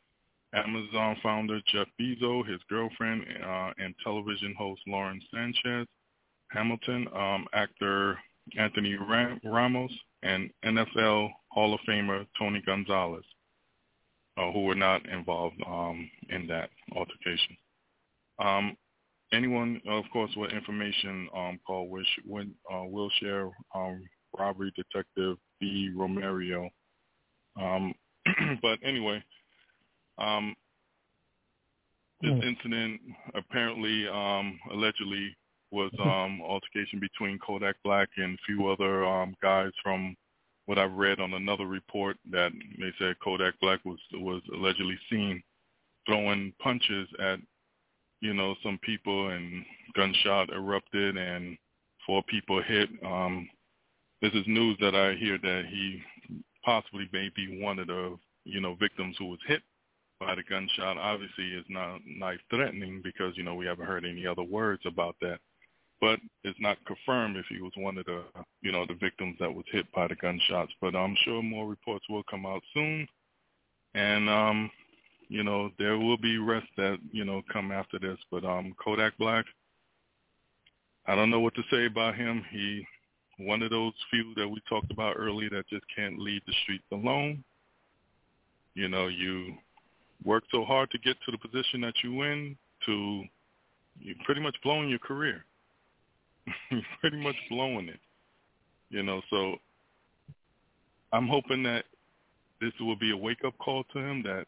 Amazon founder Jeff Bezos, his girlfriend, uh, and television host Lauren Sanchez, Hamilton, um, actor Anthony Ram- Ramos, and N F L Hall of Famer Tony Gonzalez, uh, who were not involved um, in that altercation. Um, anyone, of course, with information, um, call Wish, when, uh, will share um, robbery detective B. Romario. Um, but anyway, um, this mm. incident apparently, um, allegedly, was um, altercation between Kodak Black and a few other um, guys from what I've read on another report that they said Kodak Black was was allegedly seen throwing punches at, you know, some people, and gunshot erupted and four people hit. Um, this is news that I hear that he possibly may be one of the, you know, victims who was hit by the gunshot. Obviously, it's not life-threatening because, you know, we haven't heard any other words about that. But it's not confirmed if he was one of the, you know, the victims that was hit by the gunshots. But I'm sure more reports will come out soon. And, um, you know, there will be arrests that, you know, come after this. But um, Kodak Black, I don't know what to say about him. He, one of those few that we talked about earlier that just can't leave the streets alone. You know, you work so hard to get to the position that you in, to you're pretty much blowing your career. You're pretty much blowing it, you know. So I'm hoping that this will be a wake-up call to him, that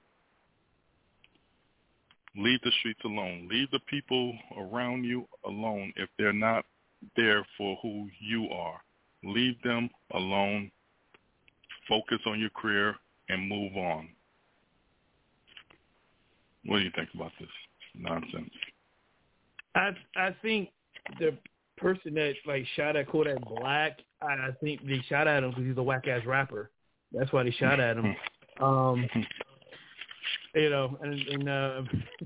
leave the streets alone. Leave the people around you alone if they're not there for who you are. Leave them alone. Focus on your career and move on. What do you think about this nonsense? I I think the person that like shot at Kodak Black, I think they shot at him because he's a whack ass rapper. That's why they shot at him. Um, you know, and and, uh,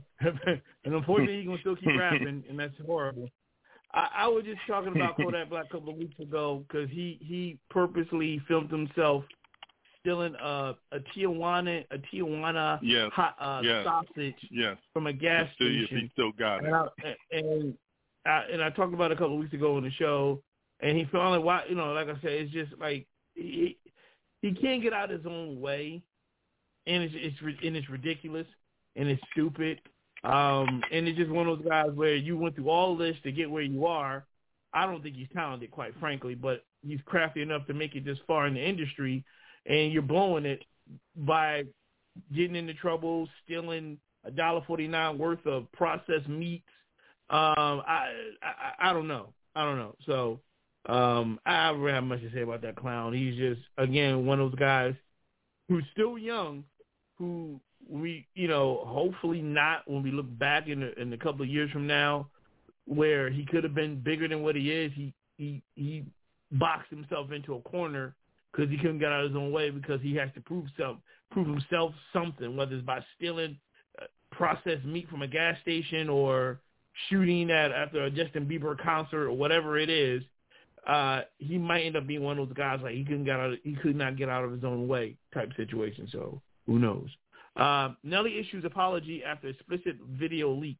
and unfortunately he can still keep rapping, and that's horrible. I, I was just talking about Kodak Black a couple of weeks ago because he he purposely filmed himself stealing a a Tijuana a Tijuana yes. hot uh, yes. sausage yes. from a gas still, station. He still got it. And I, and I, and I talked about it a couple of weeks ago on the show, and he felt like, why, you know, like I said, it's just like he he can't get out his own way, and it's it's and it's ridiculous and it's stupid, um, and it's just one of those guys where you went through all this to get where you are. I don't think he's talented, quite frankly, but he's crafty enough to make it this far in the industry, and you're blowing it by getting into trouble, stealing a dollar forty-nine worth of processed meats. Um, I, I I don't know. I don't know. So um, I don't really have much to say about that clown. He's just, again, one of those guys who's still young, who we, you know, hopefully not when we look back in a, in a couple of years from now, where he could have been bigger than what he is. He he he boxed himself into a corner because he couldn't get out of his own way because he has to prove self, prove himself something, whether it's by stealing uh, processed meat from a gas station or shooting at after a Justin Bieber concert or whatever it is. Uh, he might end up being one of those guys like he couldn't get out of, he could not get out of his own way type situation. So who knows? Uh, Nelly issues apology after explicit video leak.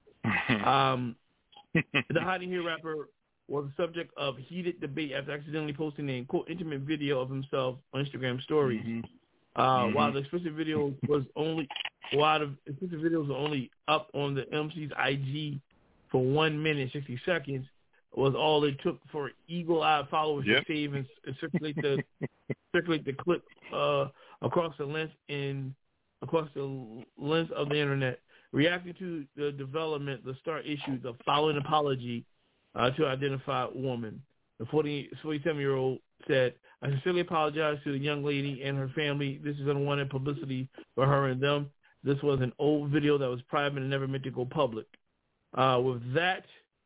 Um, the Hiding Here rapper was the subject of heated debate after accidentally posting a quote intimate video of himself on Instagram stories. Mm-hmm. Uh, mm-hmm. While the explicit video was only while the explicit videos were only up on the M C's I G for one minute and sixty seconds, was all it took for eagle-eyed followers yep. to save and, and circulate the circulate the clip uh, across the length and across the length of the internet. Reacting to the development, the Star issued the following apology uh, to identified woman. The forty-seven-year-old said, "I sincerely apologize to the young lady and her family. This is unwanted publicity for her and them. This was an old video that was private and never meant to go public." Uh, with that,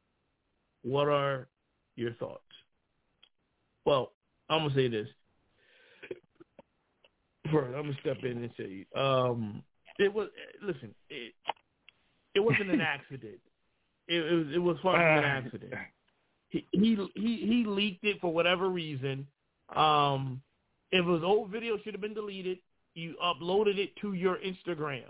what are your thoughts? Well, I'm going to say this. First, I'm going to step in and say, um, it was, listen, it, it wasn't an accident. It, it was it was far from an accident. He, he he he leaked it for whatever reason. Um, if it was old video, should have been deleted. You uploaded it to your Instagram.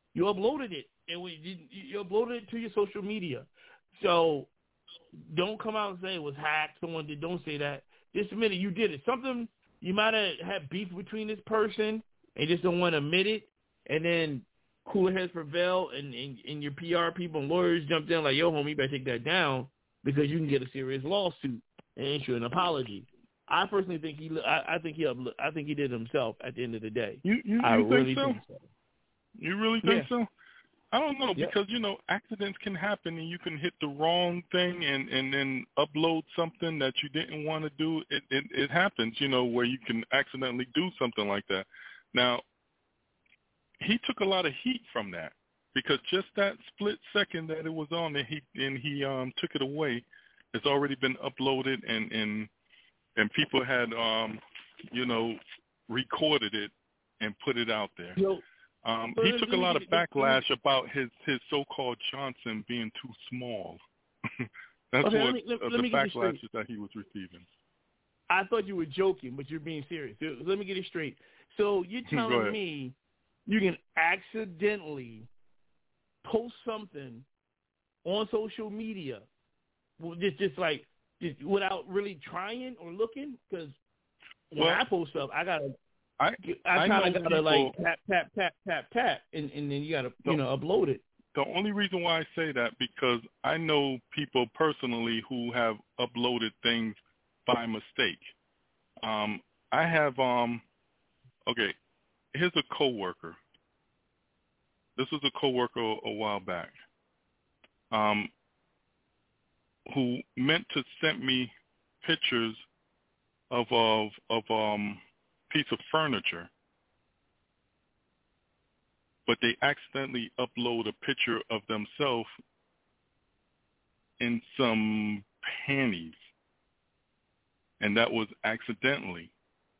You uploaded it, and we you, you uploaded it to your social media. So don't come out and say it was hacked. Someone did. Don't say that. Just admit it. You did it. Something you might have had beef between this person and just don't want to admit it, and then cooler heads prevail, and, and, and your P R people and lawyers jumped in like, yo, homie, you better take that down because you can get a serious lawsuit and issue an apology. I personally think he, I, I think he, I think he did it himself at the end of the day. You, you, I you really think, so? think so. You really think yeah. so? I don't know Yep. because, you know, accidents can happen and you can hit the wrong thing and, and then upload something that you didn't want to do. It, it, it happens, you know, where you can accidentally do something like that. Now, he took a lot of heat from that because just that split second that it was on and he, and he um, took it away, it's already been uploaded and, and, and people had, um, you know, recorded it and put it out there. Yo, Um, he took a lot of backlash about his, his so-called Johnson being too small. That's okay, what let me, let, uh, let the me backlash that he was receiving. I thought you were joking, but you're being serious. Let me get it straight. So you're telling me you can accidentally post something on social media, just just like just without really trying or looking? Because when well, I post stuff, I gotta. I, I kind of gotta people, like tap tap tap tap tap, and, and then you gotta you know upload it. The only reason why I say that because I know people personally who have uploaded things by mistake. Um, I have um, okay. Here's a coworker. This was a coworker a, a while back, um, who meant to send me pictures of of of um. piece of furniture, but they accidentally upload a picture of themselves in some panties, and that was accidentally.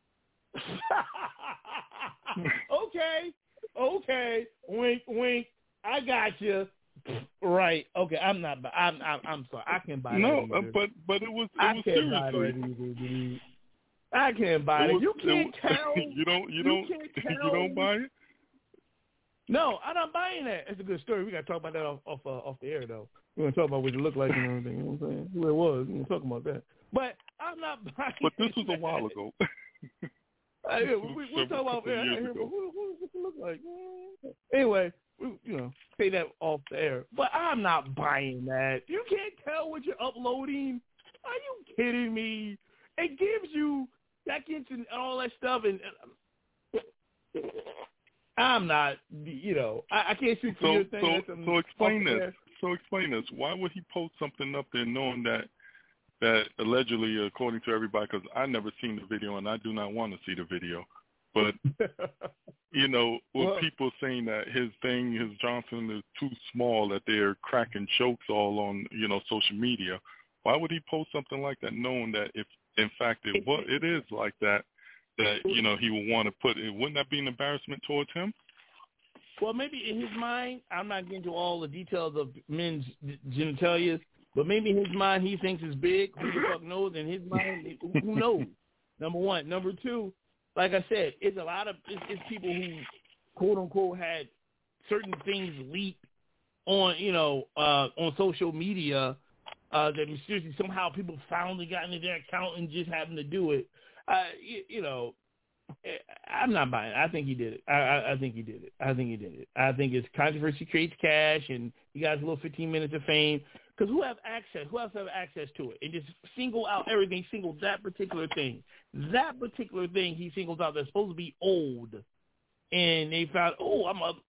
okay, okay, wink, wink. I got you. Right. Okay. I'm not. I'm. I'm, I'm sorry. I can't buy no, that. No, but but it was. It I was can't seriously. buy that either, dude. I can't buy it. it was, You can't it, tell. You don't. You, you don't. Can't tell. You don't buy it. No, I'm not buying that. It's a good story. We got to talk about that off off, uh, off the air, though. We're going to talk about what it looked like and everything. You know what I'm saying? Who it was. We're going to talk about that. But I'm not buying But this was that. a while ago. Uh, yeah, we, we'll talk about yeah, here, but what, what does it look like? Anyway, we, you know, say that off the air. But I'm not buying that. You can't tell what you're uploading. Are you kidding me? It gives you seconds and all that stuff, and uh, I'm not. You know, I, I can't speak for so, your thing. So, so explain this. So explain this. Why would he post something up there knowing that? That allegedly, according to everybody, because I never seen the video and I do not want to see the video, but you know, with well, people saying that his thing, his Johnson is too small, that they're cracking jokes all on, you know, social media. Why would he post something like that, knowing that if, in fact, it was, it is like that, that you know he would want to put it? Wouldn't that be an embarrassment towards him? Well, maybe in his mind, I'm not getting into all the details of men's genitalia. But maybe in his mind he thinks it's big. Who the fuck knows? In his mind, who knows? Number one. Number two, like I said, it's a lot of it's, it's people who, quote unquote, had certain things leaked on you know uh, on social media uh, that mysteriously somehow people finally got into their account and just happened to do it. Uh, you, you know, I'm not buying it. I think he did it. I, I, I think he did it. I think he did it. I think it's controversy creates cash, and he got his little fifteen minutes of fame. Because who have access? Who else have access to it? And just single out everything, single that particular thing. That particular thing he singles out that's supposed to be old. And they found, oh, I'm a,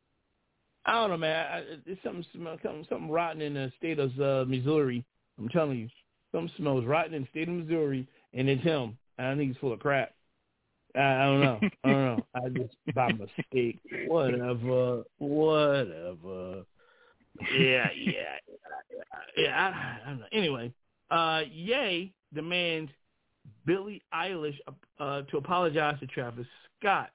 I don't know, man. I, it's something, something, something rotten in the state of uh, Missouri. I'm telling you. Something smells rotten in the state of Missouri, and it's him. I think he's full of crap. I, I don't know. I don't know. I just, by mistake. Whatever. Whatever. Yeah, yeah, yeah. yeah I, I don't know. Anyway, uh, Ye demands Billie Eilish uh, to apologize to Travis Scott.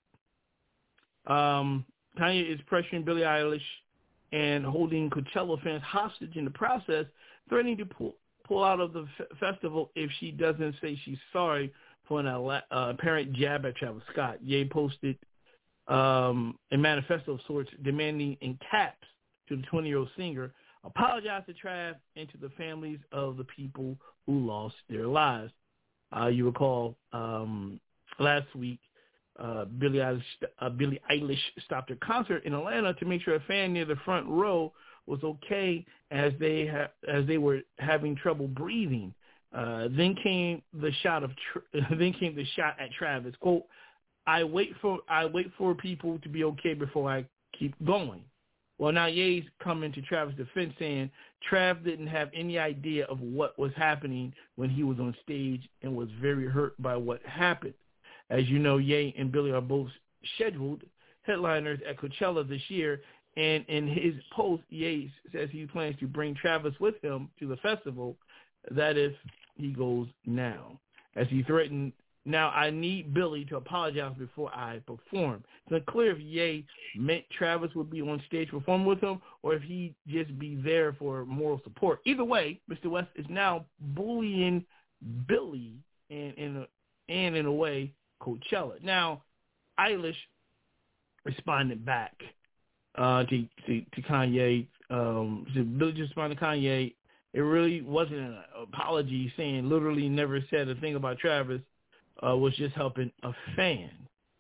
Um, Kanye is pressuring Billie Eilish and holding Coachella fans hostage in the process, threatening to pull pull out of the f- festival if she doesn't say she's sorry for an uh, apparent jab at Travis Scott. Ye posted um, a manifesto of sorts demanding in caps to the twenty-year-old singer apologize to Trav and to the families of the people who lost their lives. Uh, you recall um, last week, uh, Billie Eilish, uh, Billie Eilish stopped her concert in Atlanta to make sure a fan near the front row was okay as they ha- as they were having trouble breathing. Uh, then came the shot of tr- then came the shot at Travis. Quote, I wait for I wait for people to be okay before I keep going. Well, now Ye's coming to Travis' defense saying Trav didn't have any idea of what was happening when he was on stage and was very hurt by what happened. As you know, Ye and Billie are both scheduled headliners at Coachella this year, and in his post, Ye says he plans to bring Travis with him to the festival, that if he goes now. As he threatened, now I need Billie to apologize before I perform. It's unclear if Ye meant Travis would be on stage performing with him or if he'd just be there for moral support. Either way, Mister West is now bullying Billie and in a, and in a way Coachella. Now, Eilish responded back uh, to, to to Kanye. Um, so Billie just responded to Kanye. It really wasn't an apology, saying literally never said a thing about Travis. Uh, was just helping a fan.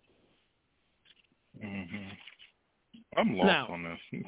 Mm-hmm. I'm lost now, on this.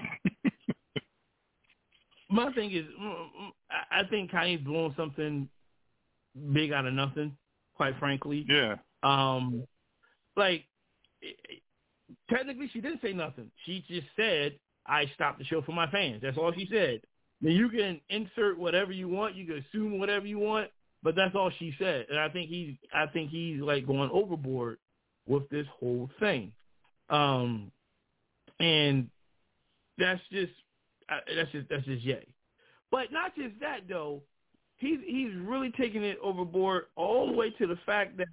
My thing is, I think Kanye's blowing something big out of nothing, quite frankly. Yeah. Um, like, technically she didn't say nothing. She just said, I stopped the show for my fans. That's all she said. Now, you can insert whatever you want. You can assume whatever you want. But that's all she said, and I think he's I think he's like going overboard with this whole thing, um, and that's just that's just that's just yay. But not just that though, he's he's really taking it overboard all the way to the fact that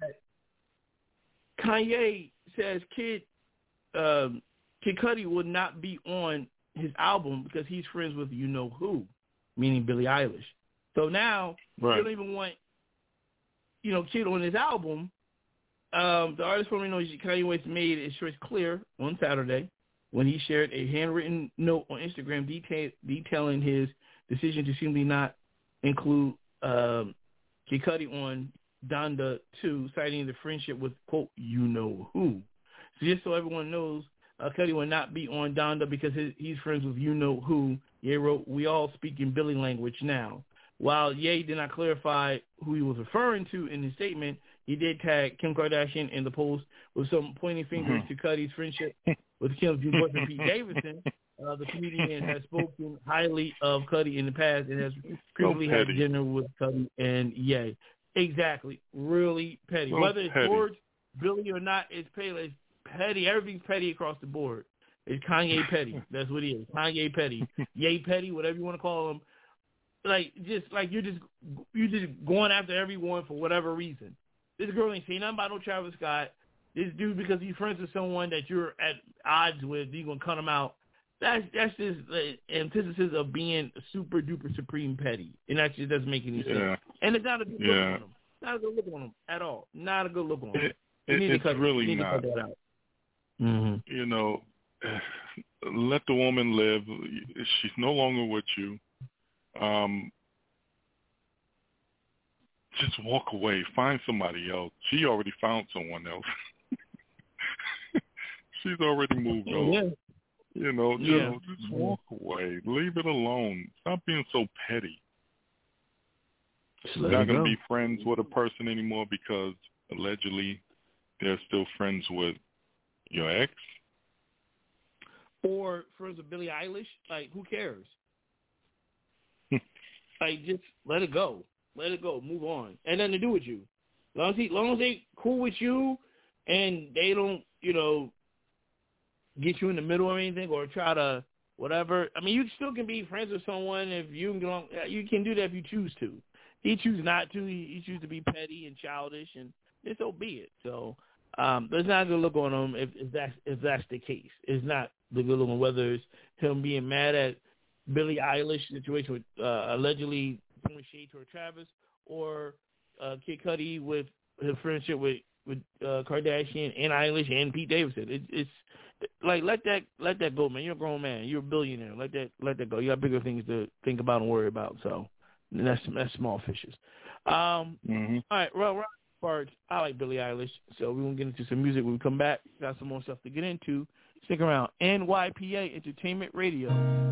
Kanye says Kid um, Kid Cudi would not be on his album because he's friends with you know who, meaning Billie Eilish. So now right. They don't even want, you know, Kid on his album. Um, the artist formerly known as Kanye West made his choice clear on Saturday when he shared a handwritten note on Instagram detail, detailing his decision to simply not include um, Kid Cudi on Donda two, citing the friendship with, quote, you know who. So just so everyone knows, uh, Cudi will not be on Donda because his, he's friends with you know who. Ye wrote, we all speak in Billie language now. While Ye did not clarify who he was referring to in his statement, he did tag Kim Kardashian in the post with some pointing fingers mm-hmm. to Cudi's friendship with Kim's new boyfriend, Pete Davidson. Uh, the comedian has spoken highly of Cudi in the past and has previously so had dinner with Cudi and Ye. Exactly. Really petty. So Whether it's petty. towards Billie or not, it's petty. It's petty. Everything's petty across the board. It's Kanye petty. That's what he is. Kanye petty. Ye petty, whatever you want to call him. Like just like you're just you just going after everyone for whatever reason. This girl ain't saying nothing about no Travis Scott. This dude, because he's friends with someone that you're at odds with, you're gonna cut him out. That's that's just the antithesis of being super duper supreme petty, and that just doesn't make any sense. Yeah. And it's not a good yeah. look on him. Not a good look on him at all. Not a good look on him. It, it, it's cut, really not. To cut that out. Mm-hmm. You know, let the woman live. She's no longer with you. Um, just walk away. Find somebody else. She already found someone else. She's already moved on. Yeah. You know, just, yeah. just walk away. Leave it alone. Stop being so petty. You're not going to be friends with a person anymore because allegedly they're still friends with your ex. Or friends with Billie Eilish. Like, who cares? Like, just let it go. Let it go. Move on. And nothing to do with you. As long as, he, long as they cool with you and they don't, you know, get you in the middle or anything or try to whatever. I mean, you still can be friends with someone if you can get along. You can do that if you choose to. He chooses not to. He, he chooses to be petty and childish, and so be it. So um, there's not a good look on him if, if that's if that's the case. It's not the good look on whether it's him being mad at Billie Eilish situation with uh, allegedly throwing shade toward Travis, or uh, Kid Cudi with his friendship with with uh, Kardashian and Eilish and Pete Davidson. It, it's like let that let that go, man. You're a grown man. You're a billionaire. Let that let that go. You got bigger things to think about and worry about. So that's that's small fishes. Um, mm-hmm. All right, well, Sparks, I like Billie Eilish, so we're gonna get into some music when we come back. Got some more stuff to get into. Stick around. N Y P A Entertainment Radio.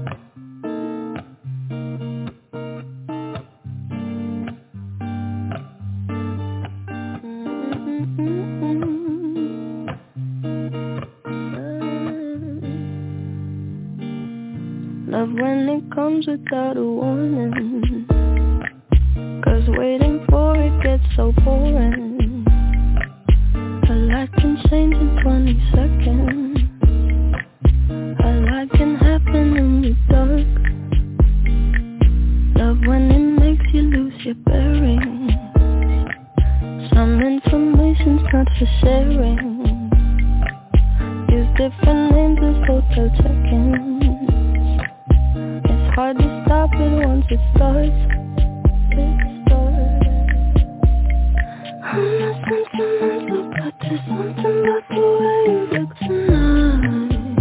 Love when it comes without a warning, 'cause waiting for it gets so boring. A lot can change in twenty seconds. A lot can happen in the dark. Love when it makes you lose your bearings. Some information's not for sharing. Use different names as hotel check-ins. Hard to stop it once it starts. It starts. I'm not sentimental, but there's something about the way you look tonight.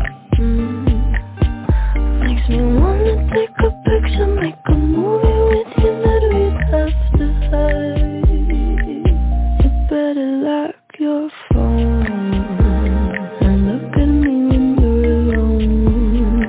Mm. Makes me wanna take a picture, make a movie with you that we'd have to hide. You better lock your phone and look at me when you're alone.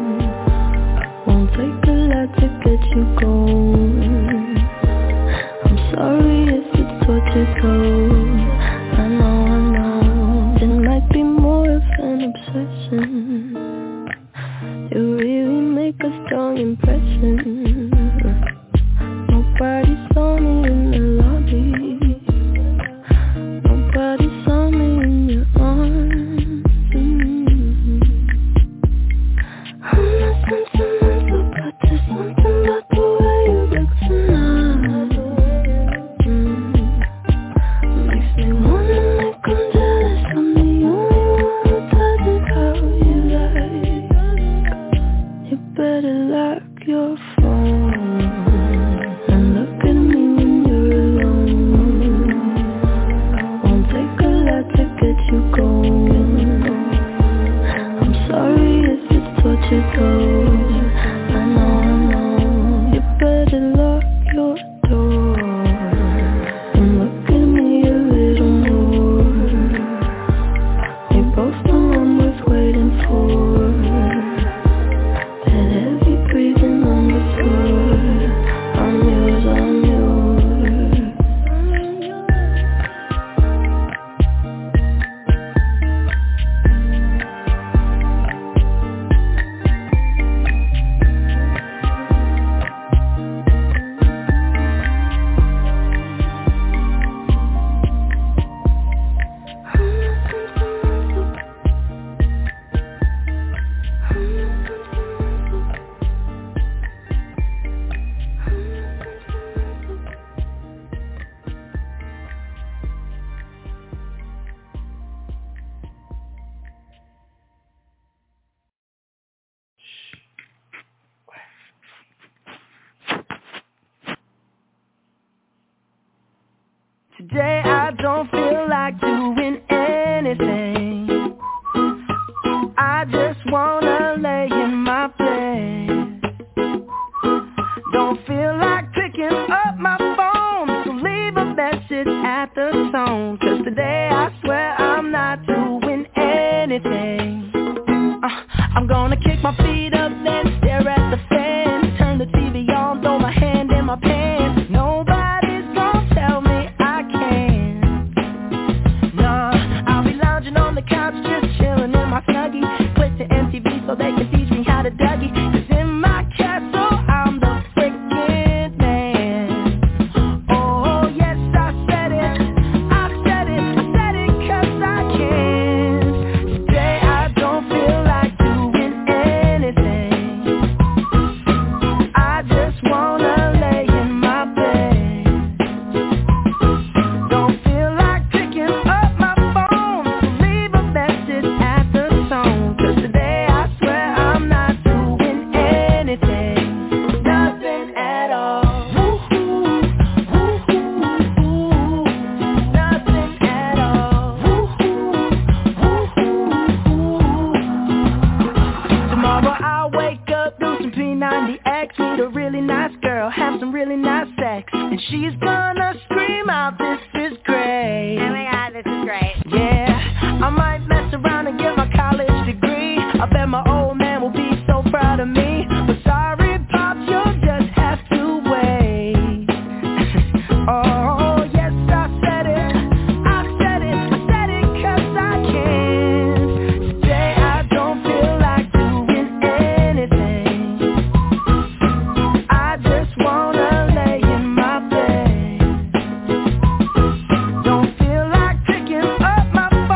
To get you going. I'm sorry if it's what you told. I know, I know. It might be more of an obsession. You really make a strong impression. Nobody saw me in the lobby. Nobody saw me in your arms. Mm-hmm. I'm not sentimental, but there's something about the way you look tonight. Mm. Makes me wanna make them jealous. I'm the only one who does it how you like. You better lock your phone and look at me when you're alone. Won't take a lot to get you going. I'm sorry if it's what you told. I know, I know. You better lock your door and look at me a little more. We both know I'm worth waiting for. That heavy breathing on the floor. I'm yours, I'm yours. Today I don't feel like doing anything. I just wanna lay in my bed. Don't feel like picking up my phone, so leave a message at the tone. 'Cause today I swear I'm not doing anything. uh, I'm gonna kick my feet up, then stare at the fan. Turn the T V on, throw my hand in my pants. Nobody's gonna tell me I can't. Nah, I'll be lounging on the couch, just chilling in my Snuggie. Click to M T V so they can teach me how to Dougie. 'Cause in my castle I'm the freaking man. Oh yes, I said it, I said sex, and she's gonna scream out, this is great. Oh my god, this is great. Yeah, I might mess around and get my college degree. I bet my old man will be so proud of me. But sorry, Pops, you'll just have to wait. Oh, yes, I said it. I said it. I said it 'cause I can. Today I don't feel like doing anything. I just wanna lay in my bed. Don't feel like picking up my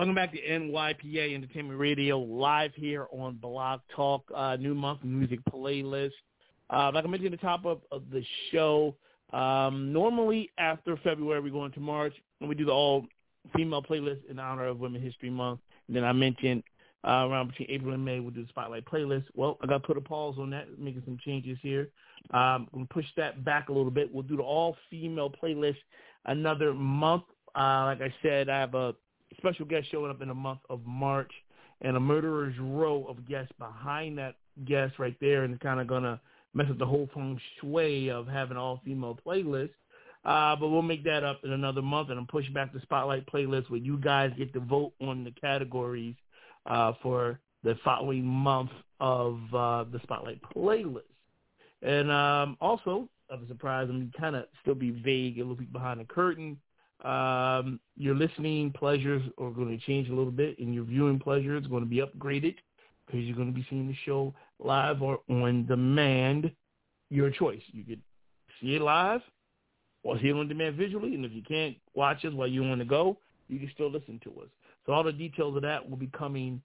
Welcome back to N Y P A Entertainment Radio, live here on Blog Talk. Uh, new month music playlist. Uh, like I mentioned at the top of, of the show, um, normally after February we go into March and we do the all-female playlist in honor of Women's History Month. And then I mentioned uh, around between April and May we'll do the Spotlight playlist. Well, I got to put a pause on that, making some changes here. Um, I'm going to push that back a little bit. We'll do the all-female playlist another month. Uh, like I said, I have a special guest showing up in the month of March and a murderer's row of guests behind that guest right there, and kind of going to mess up the whole feng shui of having an all-female playlist. Uh, but we'll make that up in another month, and I'm pushing back the Spotlight playlist where you guys get to vote on the categories uh, for the following month of uh, the Spotlight playlist. And um, also, of a surprise, I'm kind of still be vague, a little bit behind the curtain. Um, your listening pleasures are going to change a little bit, and your viewing pleasure is going to be upgraded because you're going to be seeing the show live or on demand. Your choice. You could see it live or see it on demand visually, and if you can't watch us while you're on the go, you can still listen to us. So all the details of that will be coming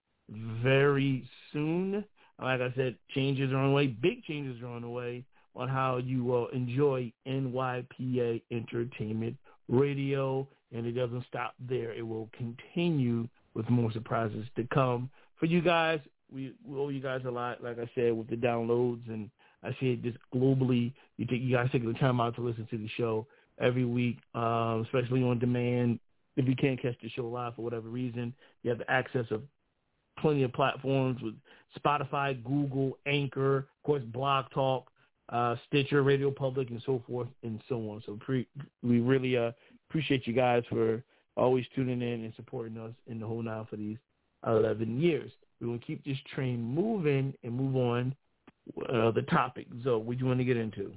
very soon. Like I said, changes are on the way. Big changes are on the way on how you will enjoy N Y P A Entertainment Radio, and it doesn't stop there. It will continue with more surprises to come for you guys. We, we owe you guys a lot, like I said, with the downloads, and I see it just globally. You take you guys taking the time out to listen to the show every week, um, especially on demand. If you can't catch the show live for whatever reason, you have the access of plenty of platforms with Spotify, Google, Anchor, of course, Blog Talk, uh, Stitcher, Radio Public, and so forth and so on. So pre- we really uh, appreciate you guys for always tuning in and supporting us in the whole nine for these eleven years. We will keep this train moving and move on uh, the topic. So what do you want to get into?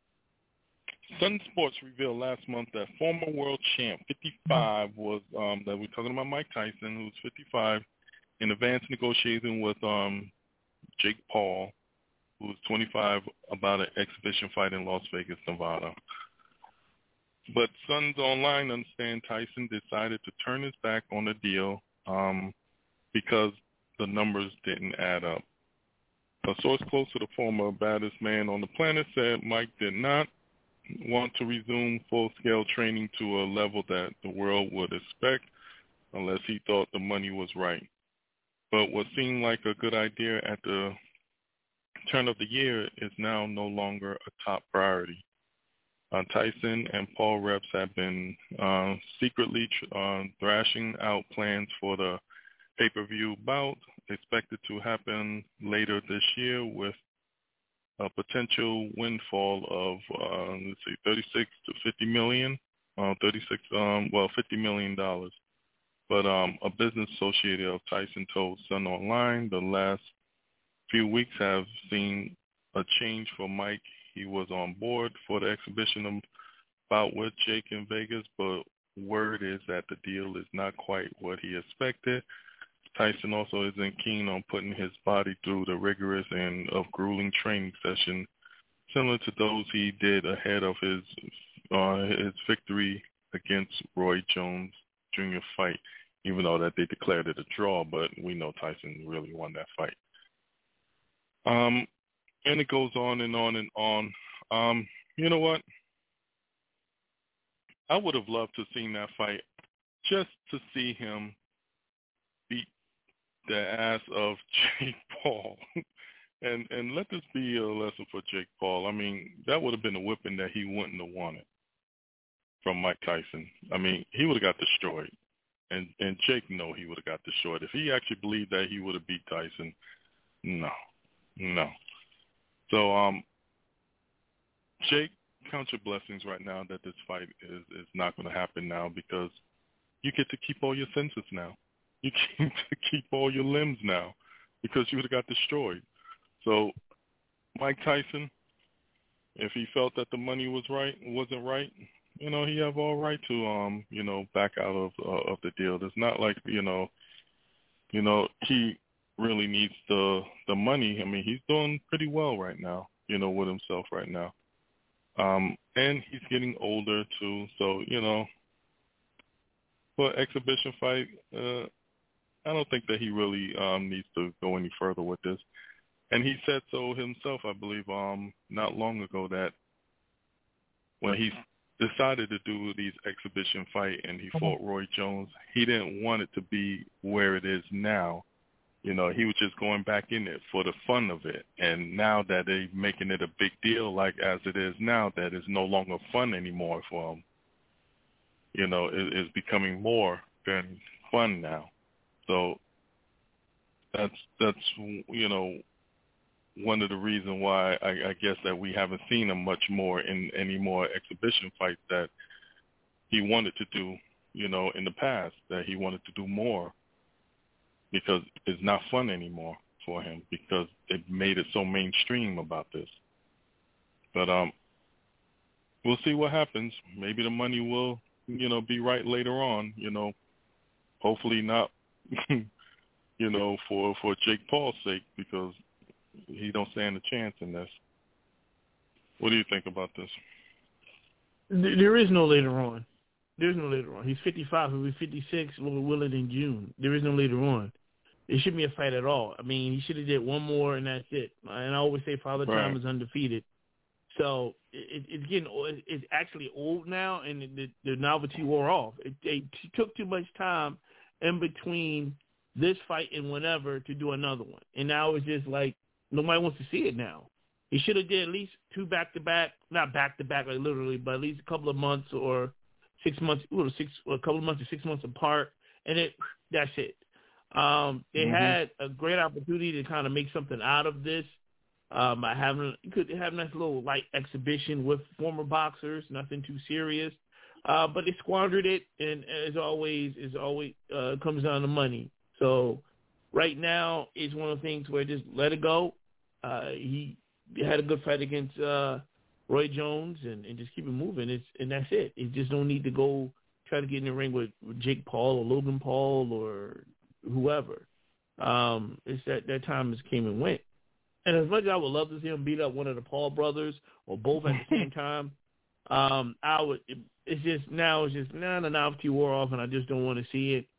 Sun Sports revealed last month that former world champ fifty-five was um, that we're talking about Mike Tyson, who's fifty-five, in advanced negotiating with um, Jake Paul, who's twenty-five, about an exhibition fight in Las Vegas, Nevada. But Suns Online understand Tyson decided to turn his back on the deal um, because the numbers didn't add up. A source close to the former baddest man on the planet said Mike did not want to resume full-scale training to a level that the world would expect unless he thought the money was right. But what seemed like a good idea at the turn of the year is now no longer a top priority. Uh, Tyson and Paul Reps have been uh, secretly tr- uh, thrashing out plans for the pay-per-view bout, expected to happen later this year, with a potential windfall of uh, let's see, thirty-six to fifty million, uh, thirty-six, um, well, fifty million dollars. But um, a business associate of Tyson told Sun Online the last few weeks have seen a change for Mike. He was on board for the exhibition bout with Jake in Vegas, but word is that the deal is not quite what he expected. Tyson also isn't keen on putting his body through the rigorous and of grueling training session similar to those he did ahead of his uh, his victory against Roy Jones Junior fight, even though that they declared it a draw, but we know Tyson really won that fight. Um, and it goes on and on and on. Um, you know what? I would have loved to have seen that fight just to see him beat the ass of Jake Paul. and and let this be a lesson for Jake Paul. I mean, that would have been a whipping that he wouldn't have wanted from Mike Tyson. I mean, he would have got destroyed. And and Jake know he would have got destroyed. If he actually believed that he would have beat Tyson, no. No. So, um, Jake, count your blessings right now that this fight is, is not going to happen now, because you get to keep all your senses now. You get to keep all your limbs now because you would have got destroyed. So, Mike Tyson, if he felt that the money was right, wasn't right, you know, he have all right to, um, you know, back out of uh, of the deal. It's not like, you know, you know, he really needs the the money. I mean, he's doing pretty well right now, you know, with himself right now. Um, and he's getting older too, so, you know, for exhibition fight, uh, I don't think that he really um, needs to go any further with this. And he said so himself, I believe, um, not long ago, that when he decided to do these exhibition fight and he fought Roy Jones, he didn't want it to be where it is now. You know, he was just going back in it for the fun of it. And now that they're making it a big deal, like as it is now, that it's no longer fun anymore for him. You know, it, it's becoming more than fun now. So that's, that's you know, one of the reasons why I, I guess that we haven't seen him much more in any more exhibition fights that he wanted to do, you know, in the past, that he wanted to do more, because it's not fun anymore for him because they made it so mainstream about this. But um, we'll see what happens. Maybe the money will, you know, be right later on, you know, hopefully not, you know, for, for Jake Paul's sake, because he don't stand a chance in this. What do you think about this? There is no later on. There's no later on. He's fifty-five. He'll be fifty-six, Lord willing, in June. There is no later on. It shouldn't be a fight at all. I mean, he should have did one more, and that's it. And I always say Father Right. Time is undefeated. So it, it's getting, it's actually old now, and the, the novelty wore off. It, it took too much time in between this fight and whenever to do another one. And now it's just like nobody wants to see it now. He should have did at least two back-to-back, not back-to-back like literally, but at least a couple of months or six months, well, six, a couple of months or six months apart, and it that's it. Um, they mm-hmm. had a great opportunity to kind of make something out of this um, by having you could have a nice little light exhibition with former boxers, nothing too serious, uh, but they squandered it, and as always, is always uh, comes down to money. So right now, it's one of the things where just let it go. Uh, he had a good fight against uh, Roy Jones, and, and just keep it moving. It's and that's it. You just don't need to go try to get in the ring with Jake Paul or Logan Paul or whoever. Um, it's that that time has came and went. And as much as I would love to see him beat up one of the Paul brothers or both at the same time, um, I would. It, it's just now it's just now nah, the novelty wore off, and I just don't want to see it.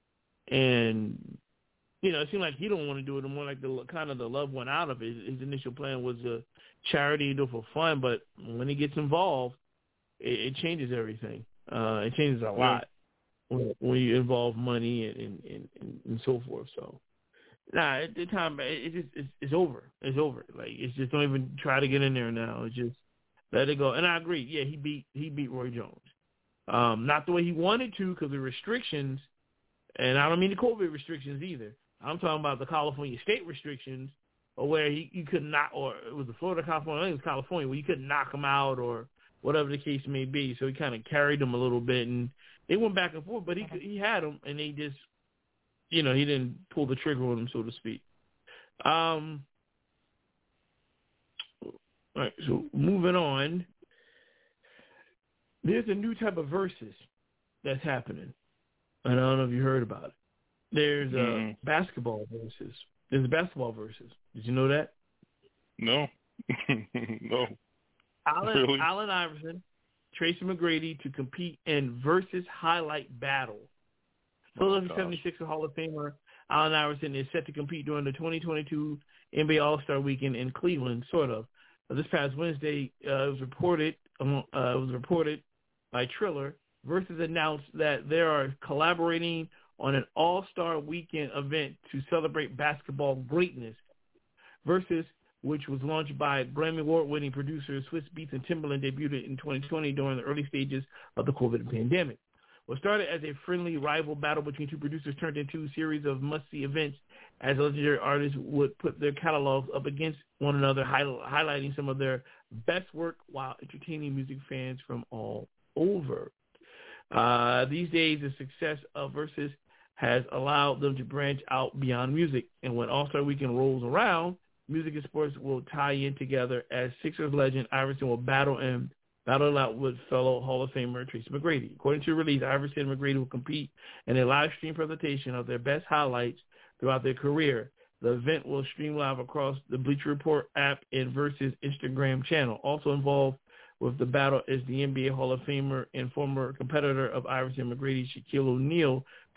And you know, it seemed like he don't want to do it. And more like the kind of the love went out of it. His initial plan was a charity, do it for fun, but when he gets involved, it, it changes everything. Uh, it changes a lot when, when you involve money and and, and, and so forth. So, nah, at the time, it, it just it's, it's over. It's over. Like it's just don't even try to get in there now. It's just let it go. And I agree. Yeah, he beat he beat Roy Jones. Um, not the way he wanted to because of restrictions, and I don't mean the COVID restrictions either. I'm talking about the California state restrictions, or where he you could not, or it was the Florida, California, I think it was California, where you couldn't knock him out or whatever the case may be. So he kind of carried him a little bit, and they went back and forth, but he he had him, and they just, you know, he didn't pull the trigger on him, so to speak. Um. All right, so moving on. There's a new type of versus that's happening. I don't know if you heard about it. There's a mm. basketball versus. There's a basketball versus. Did you know that? No. no. Allen, really? Allen Iverson, Tracy McGrady to compete in versus highlight battle. Philadelphia oh, seventy-sixers Hall of Famer Allen Iverson is set to compete during the twenty twenty-two N B A All-Star Weekend in Cleveland, sort of. Uh, this past Wednesday, uh, it was reported. Uh, it was reported by Triller. Versus announced that they are collaborating on an all-star weekend event to celebrate basketball greatness. Versus, which was launched by Grammy Award-winning producers Swizz Beatz and Timbaland, debuted in twenty twenty during the early stages of the COVID pandemic. What started as a friendly rival battle between two producers turned into a series of must-see events as legendary artists would put their catalogs up against one another, highlighting some of their best work while entertaining music fans from all over. Uh, these days, the success of Versus has allowed them to branch out beyond music. And when All-Star Weekend rolls around, music and sports will tie in together as Sixers legend Iverson will battle and battle out with fellow Hall of Famer Tracy McGrady. According to the release, Iverson and McGrady will compete in a live stream presentation of their best highlights throughout their career. The event will stream live across the Bleacher Report app and Versus Instagram channel. Also involved with the battle is the N B A Hall of Famer and former competitor of Iverson and McGrady, Shaquille O'Neal,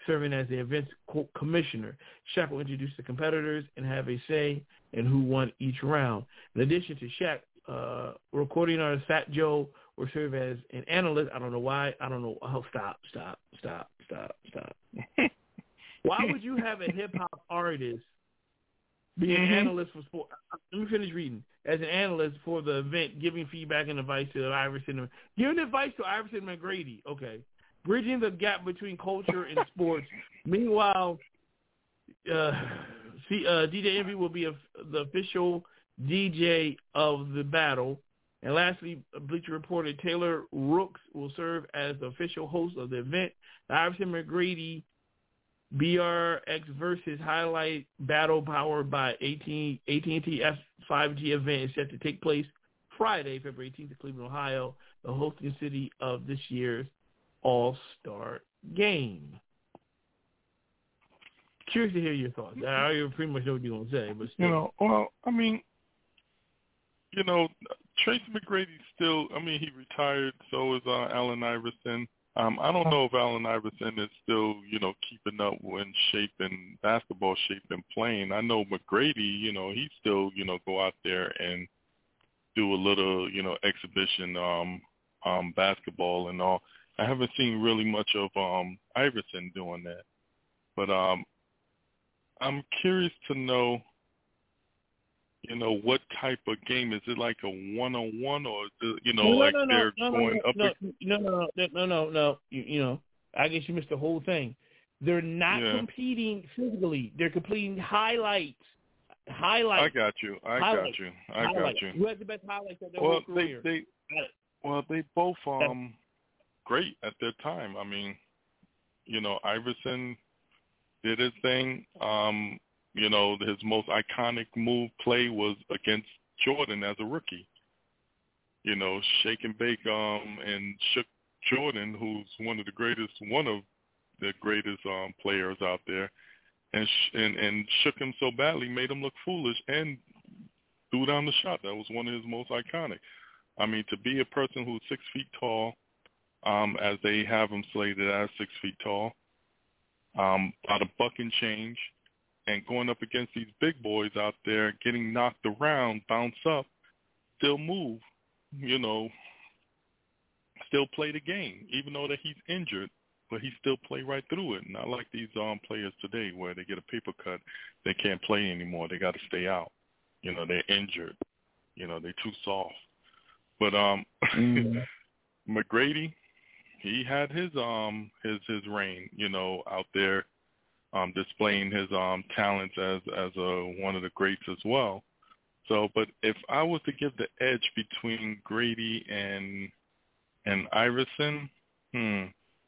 serving as the event's commissioner. Shaq will introduce the competitors and have a say in who won each round. In addition to Shaq, uh, recording artist Fat Joe will serve as an analyst. I don't know why. I don't know. Oh, stop, stop, stop, stop, stop. Why would you have a hip-hop artist be an mm-hmm. analyst for sport? Let me finish reading. As an analyst for the event, giving feedback and advice to Iverson. Giving advice to Iverson McGrady. Okay. Bridging the gap between culture and sports. Meanwhile, uh, see, uh, D J Envy will be a, the official D J of the battle. And lastly, Bleacher reporter Taylor Rooks will serve as the official host of the event. The Iverson McGrady B R X Versus Highlight Battle powered by A T and T F five G event is set to take place Friday, February eighteenth in Cleveland, Ohio, the hosting city of this year's All-Star Game. Curious to hear your thoughts. I pretty much know what you're going to say, but still. You know, well, I mean, you know, Tracy McGrady's still, I mean, he retired, so is uh, Allen Iverson. Um, I don't know if Allen Iverson is still, you know, keeping up in shape and basketball shape and playing. I know McGrady, you know, he still, you know, go out there and do a little, you know, exhibition um, um, basketball and all. I haven't seen really much of um, Iverson doing that. But um, I'm curious to know, you know, what type of game? Is it like a one-on-one or, is it, you know, no, like no, no, they're no, going no, up? No, ag- no, no, no, no, no, no. You, you know, I guess you missed the whole thing. They're not yeah. competing physically. They're completing highlights. Highlights. I got you. I highlights. got you. I highlights. got you. Who has the best highlights of their well, whole they, career? they, well, they both um great at their time. I mean, you know, Iverson did his thing. Um, you know, his most iconic move play was against Jordan as a rookie. You know, shake and bake um, and shook Jordan, who's one of the greatest, one of the greatest um, players out there, and, sh- and and shook him so badly, made him look foolish, and threw down the shot. That was one of his most iconic. I mean, to be a person who's six feet tall, um, as they have him slated as six feet tall, um, about a buck and change, and going up against these big boys out there, getting knocked around, bounce up, still move, you know, still play the game, even though that he's injured, but he still play right through it. Not like these um players today where they get a paper cut, they can't play anymore. They got to stay out. You know, they're injured. You know, they're too soft. But um, mm. McGrady, he had his um his his reign, you know, out there. Um, displaying his um, talents as as a, one of the greats as well. So, but if I was to give the edge between Grady and and Iverson, hmm,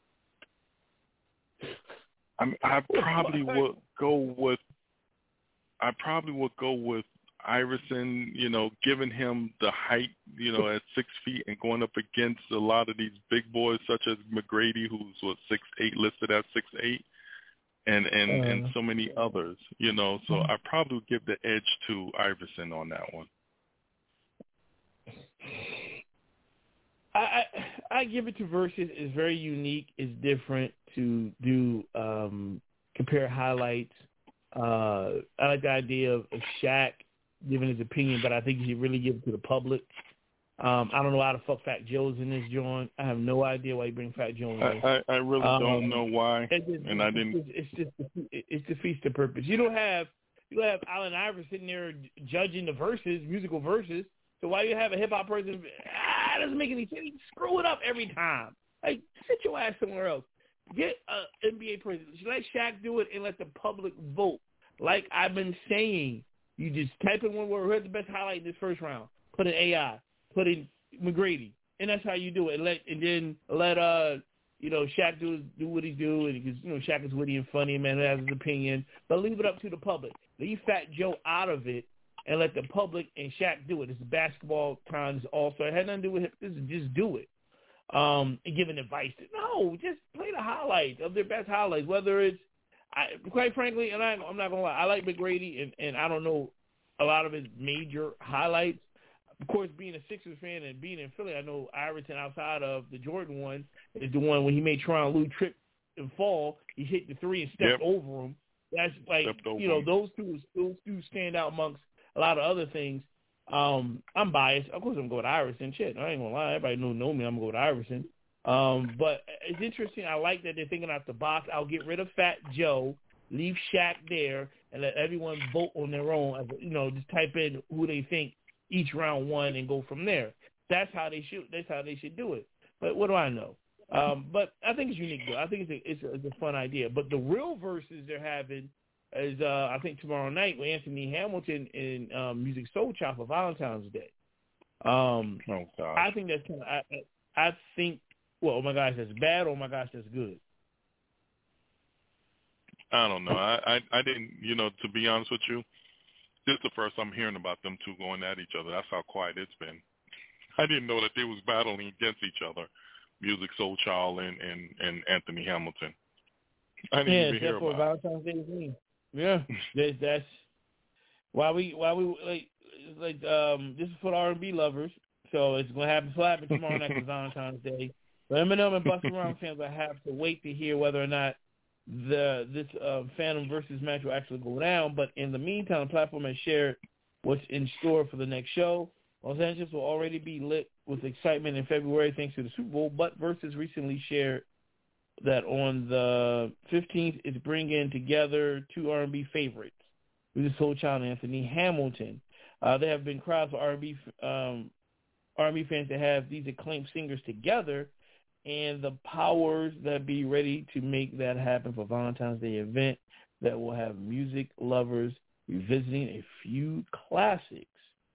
I mean, I probably would go with I probably would go with Iverson. You know, giving him the height, you know, at six feet and going up against a lot of these big boys such as McGrady, who's what six eight, listed at six eight. And and, uh, and so many others, you know. So I probably would give the edge to Iverson on that one. I I, I give it to Versus. It's very unique. It's different to do um, compare highlights. Uh, I like the idea of, of Shaq giving his opinion, but I think he should really give it to the public. Um, I don't know how the fuck Fat Joe's in this joint. I have no idea why you bring Fat Joe in. I, I, I really um, don't know why, just, and I didn't. It's just, it's just it defeats the purpose. You don't have you don't have Allen Iverson sitting there judging the verses, musical verses. So why do you have a hip hop person? Ah, it doesn't make any sense. You screw it up every time. Like, sit your ass somewhere else. Get an N B A person. Let Shaq do it and let the public vote. Like I've been saying, you just type in one word. Who had the best highlight in this first round? Put in A I. Put in McGrady, and that's how you do it. And let and then let uh you know Shaq do do what he do, and because you know Shaq is witty and funny, man, has his opinion. But leave it up to the public. Leave Fat Joe out of it, and let the public and Shaq do it. It's basketball times also. It had nothing to do with it. This is just do it. Um, and giving advice. No, just play the highlights of their best highlights. Whether it's, I, quite frankly, and I, I'm not gonna lie, I like McGrady, and and I don't know a lot of his major highlights. Of course, being a Sixers fan and being in Philly, I know Iverson outside of the Jordan one is the one when he made Tron Lue trip and fall. He hit the three and stepped yep. over him. That's like, you know, those two those two stand out amongst a lot of other things. Um, I'm biased. Of course, I'm going to Iverson. Shit, I ain't going to lie. Everybody know, know me. I'm going to go with Iverson. Um, but it's interesting. I like that they're thinking out the box. I'll get rid of Fat Joe, leave Shaq there, and let everyone vote on their own. You know, just type in who they think each round won and go from there. That's how they should. That's how they should do it. But what do I know? Um, but I think it's unique, though. I think it's a, it's, a, it's a fun idea. But the real verses they're having is, uh, I think, tomorrow night with Anthony Hamilton and um, Music Soul Child for Valentine's Day. Um, oh, God. I think that's kind of, I, I think, well, oh, my gosh, that's bad, or oh, my gosh, that's good. I don't know. I, I, I didn't, you know, to be honest with you, this is the first I'm hearing about them two going at each other. That's how quiet it's been. I didn't know that they was battling against each other. Music Soul Child and, and, and Anthony Hamilton. I didn't yeah, even hear for about Valentine's Day thing. Yeah, that's, that's why we why we like like um this is for the R and B lovers. So it's gonna happen slapping tomorrow night for Valentine's Day. But Eminem and Busta Rhymes fans will have to wait to hear whether or not the this uh, Phantom versus match will actually go down. But in the meantime, the platform has shared what's in store for the next show. Los Angeles will already be lit with excitement in February thanks to the Super Bowl, but Versus recently shared that on the fifteenth it's bringing together two R and B favorites, Musiq Soulchild and Anthony Hamilton. Uh, there have been crowds for R and B um, R and B fans to have these acclaimed singers together, and the powers that be ready to make that happen for Valentine's Day event that will have music lovers revisiting a few classics.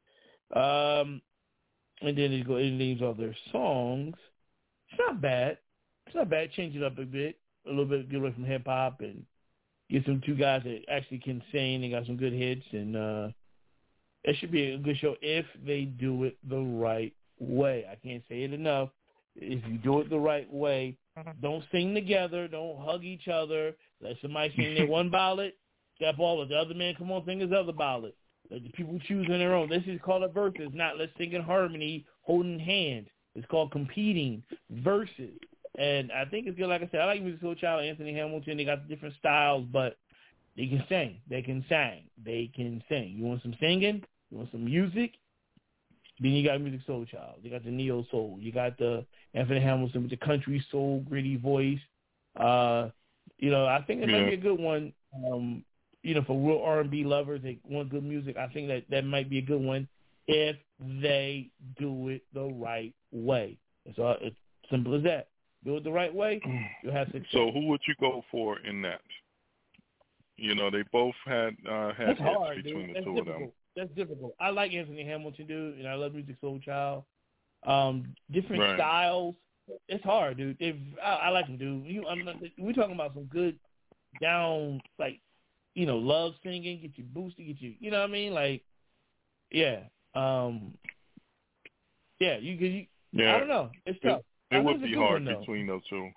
Um, and then it goes, it names all their songs. It's not bad. It's not bad. Change it up a bit, a little bit, get away from hip hop, and get some two guys that actually can sing. They got some good hits, and uh, it should be a good show if they do it the right way. I can't say it enough. If you do it the right way, don't sing together, don't hug each other. Let somebody sing their one ballad, step all of the other man come on, sing his other ballad. Let the people choose on their own. This is called a versus, not let's sing in harmony, holding hands. It's called competing versus. And I think it's good. Like I said, I like Musiq Soulchild, Anthony Hamilton. They got different styles, but they can sing. They can sing. They can sing. You want some singing? You want some music? Then you got Musiq Soulchild. You got the neo soul. You got the Anthony Hamilton with the country soul, gritty voice. Uh, you know, I think it yeah. might be a good one. Um, you know, for real R and B lovers, they want good music. I think that that might be a good one if they do it the right way. It's all, it's simple as that. Do it the right way, you'll have success. So who would you go for in that? You know, they both had uh, had That's hits hard, between dude. the That's two difficult. of them. That's difficult. I like Anthony Hamilton, dude, and I love Musiq Soulchild. Um, different right. styles. It's hard, dude. If, I, I like them, dude. You, I'm not, we're talking about some good down, like, you know, love singing, get you boosted, get you, you know what I mean? Like, yeah. Um, yeah, you, you yeah. I don't know. It's it, tough. It would be hard one, between those two.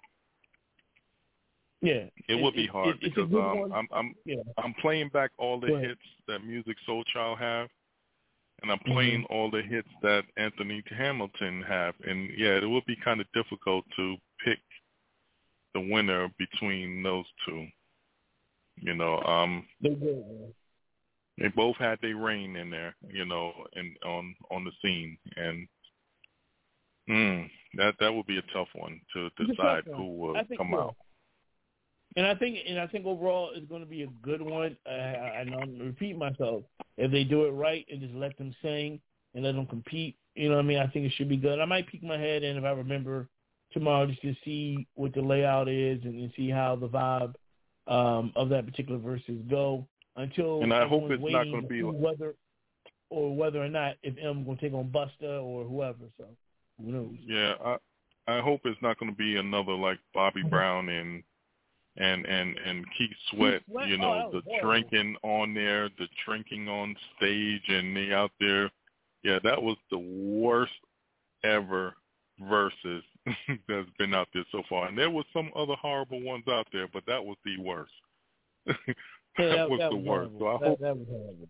Yeah, it, it would be it, hard it, because um, I'm I'm yeah. I'm playing back all the hits that Musiq Soulchild have, and I'm playing mm-hmm. all the hits that Anthony Hamilton have, and yeah, it would be kind of difficult to pick the winner between those two. You know, um, They're good, man. They both had their reign in there, you know, and on on the scene, and mm, that that would be a tough one to decide one. who will think, come yeah. out. And I think, and I think overall, it's going to be a good one. I, I know I'm repeating myself. If they do it right and just let them sing and let them compete, you know what I mean? I think it should be good. I might peek my head in if I remember tomorrow just to see what the layout is and, and see how the vibe um, of that particular verses go. Until and I hope it's not going to be like, whether or whether or not if M going to take on Busta or whoever. So who knows? Yeah, I I hope it's not going to be another like Bobby Brown and and and and Keith Sweat. Keith Sweat? You know, oh, the horrible. drinking on there, the drinking on stage, and they out there. Yeah, that was the worst ever verses that's been out there so far. And there was some other horrible ones out there, but that was the worst. Yeah, that, that was that the was worst. horrible. So I that, hope that was horrible.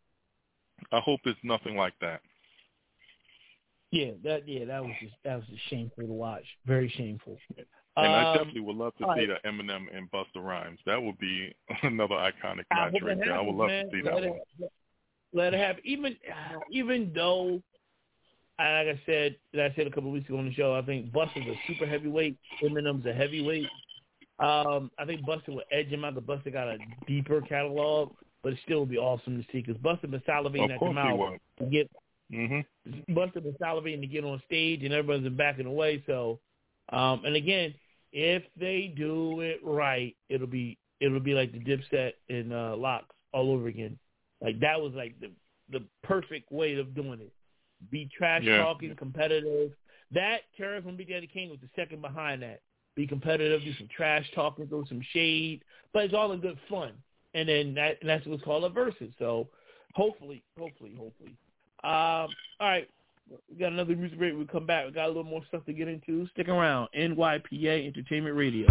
I hope it's nothing like that. Yeah, that yeah, that was just that was just shameful to watch. Very shameful. And um, I definitely would love to see right. the Eminem and Busta Rhymes. That would be another iconic I match right there. I would love man. to see let that it, one. Let it happen. Even even though, like I said, like I said a couple of weeks ago on the show, I think Busta's a super heavyweight. Eminem's a heavyweight. Um, I think Busta would edge him out. The Busta got a deeper catalog, but it still would be awesome to see because Busta been salivating Of at course the he mouth would. to get. Mm-hmm. Busta been salivating to get on stage, and everybody's been backing away. So, um, and again, if they do it right, it'll be it'll be like the Dipset and uh, Locks all over again. Like that was like the the perfect way of doing it. Be trash Yeah. talking, competitive. That Terrence from Big Daddy Kane was the second behind that. Be competitive, do some trash talking, throw some shade, but it's all in good fun. And then that and that's what's called a versus. So hopefully, hopefully, hopefully. Um, all right, we got another music break. We'll come back. We got a little more stuff to get into. Stick around. N Y P A Entertainment Radio.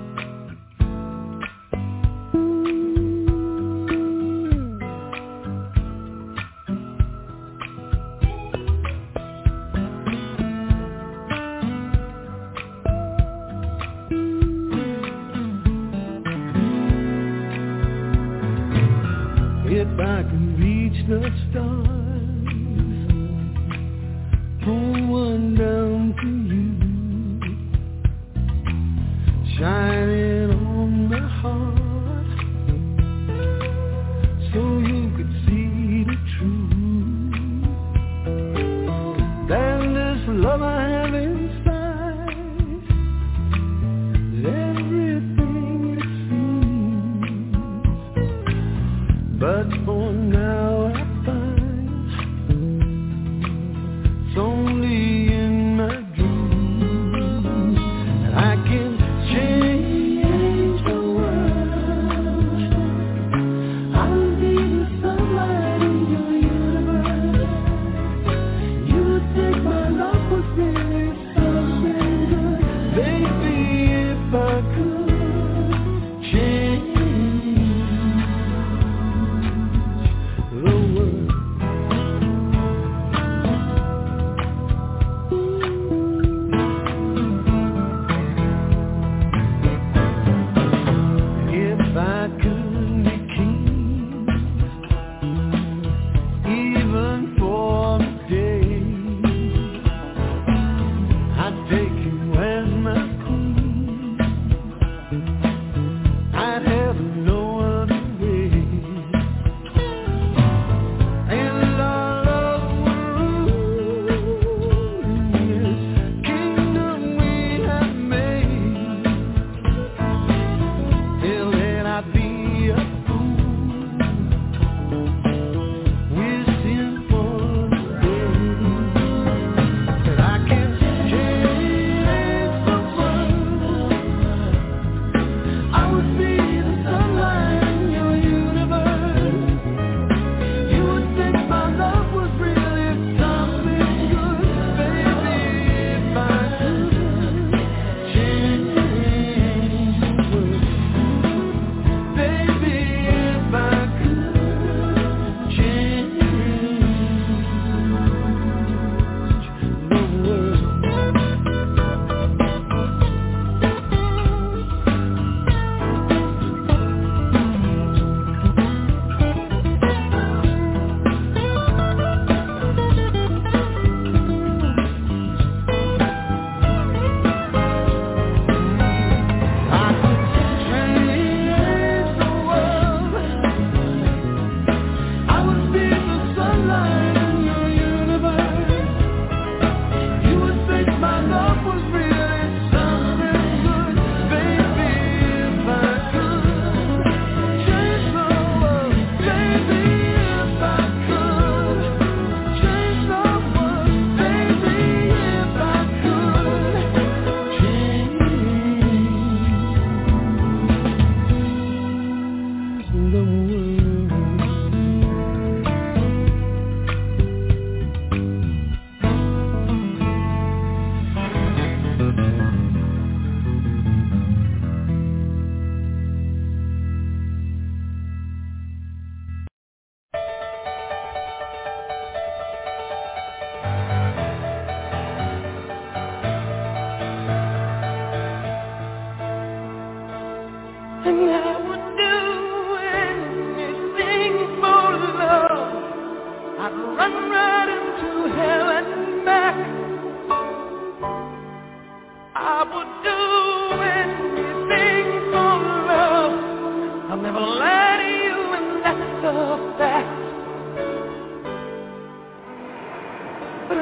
If I can reach the stars, pull one down to you, shining on my heart, so you could see the truth. Then this love I have inside is everything it seems, but for now I find it's only in my dreams, and I can change the world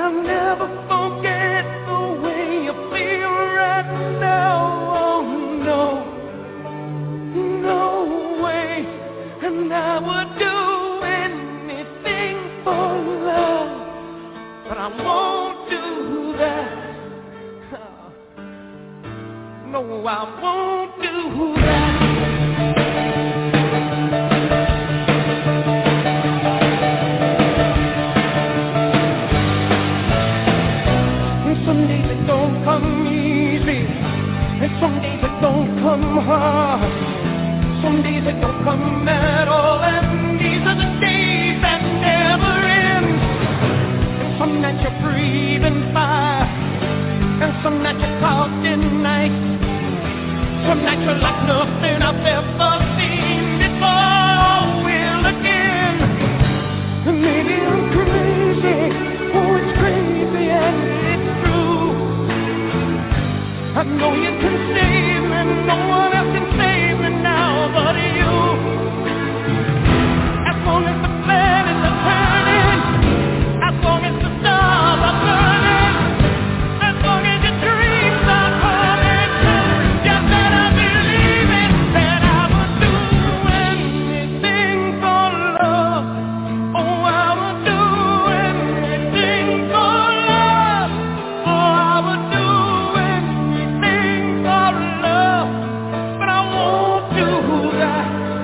I'll never forget the way you feel right now. Oh no, no way. And I would do anything for love, but I won't do that. No, I won't do that. Some days it don't come easy, and some days it don't come hard. Some days it don't come at all, and these are the days that never end. And some nights you're breathing fire, and some nights you're caught in night. Some nights you're like nothing I've ever seen before. Will again, and maybe I'm crazy. Oh, it's crazy and it's true. I know you can save me, no one else can save me now but you. As long as the planets are turning, as long as the stars are burning, as long as your dreams are coming true, just better believe it, that I would do anything for love. Oh, I would do anything for love. Oh, I would do anything for love, but I won't do that.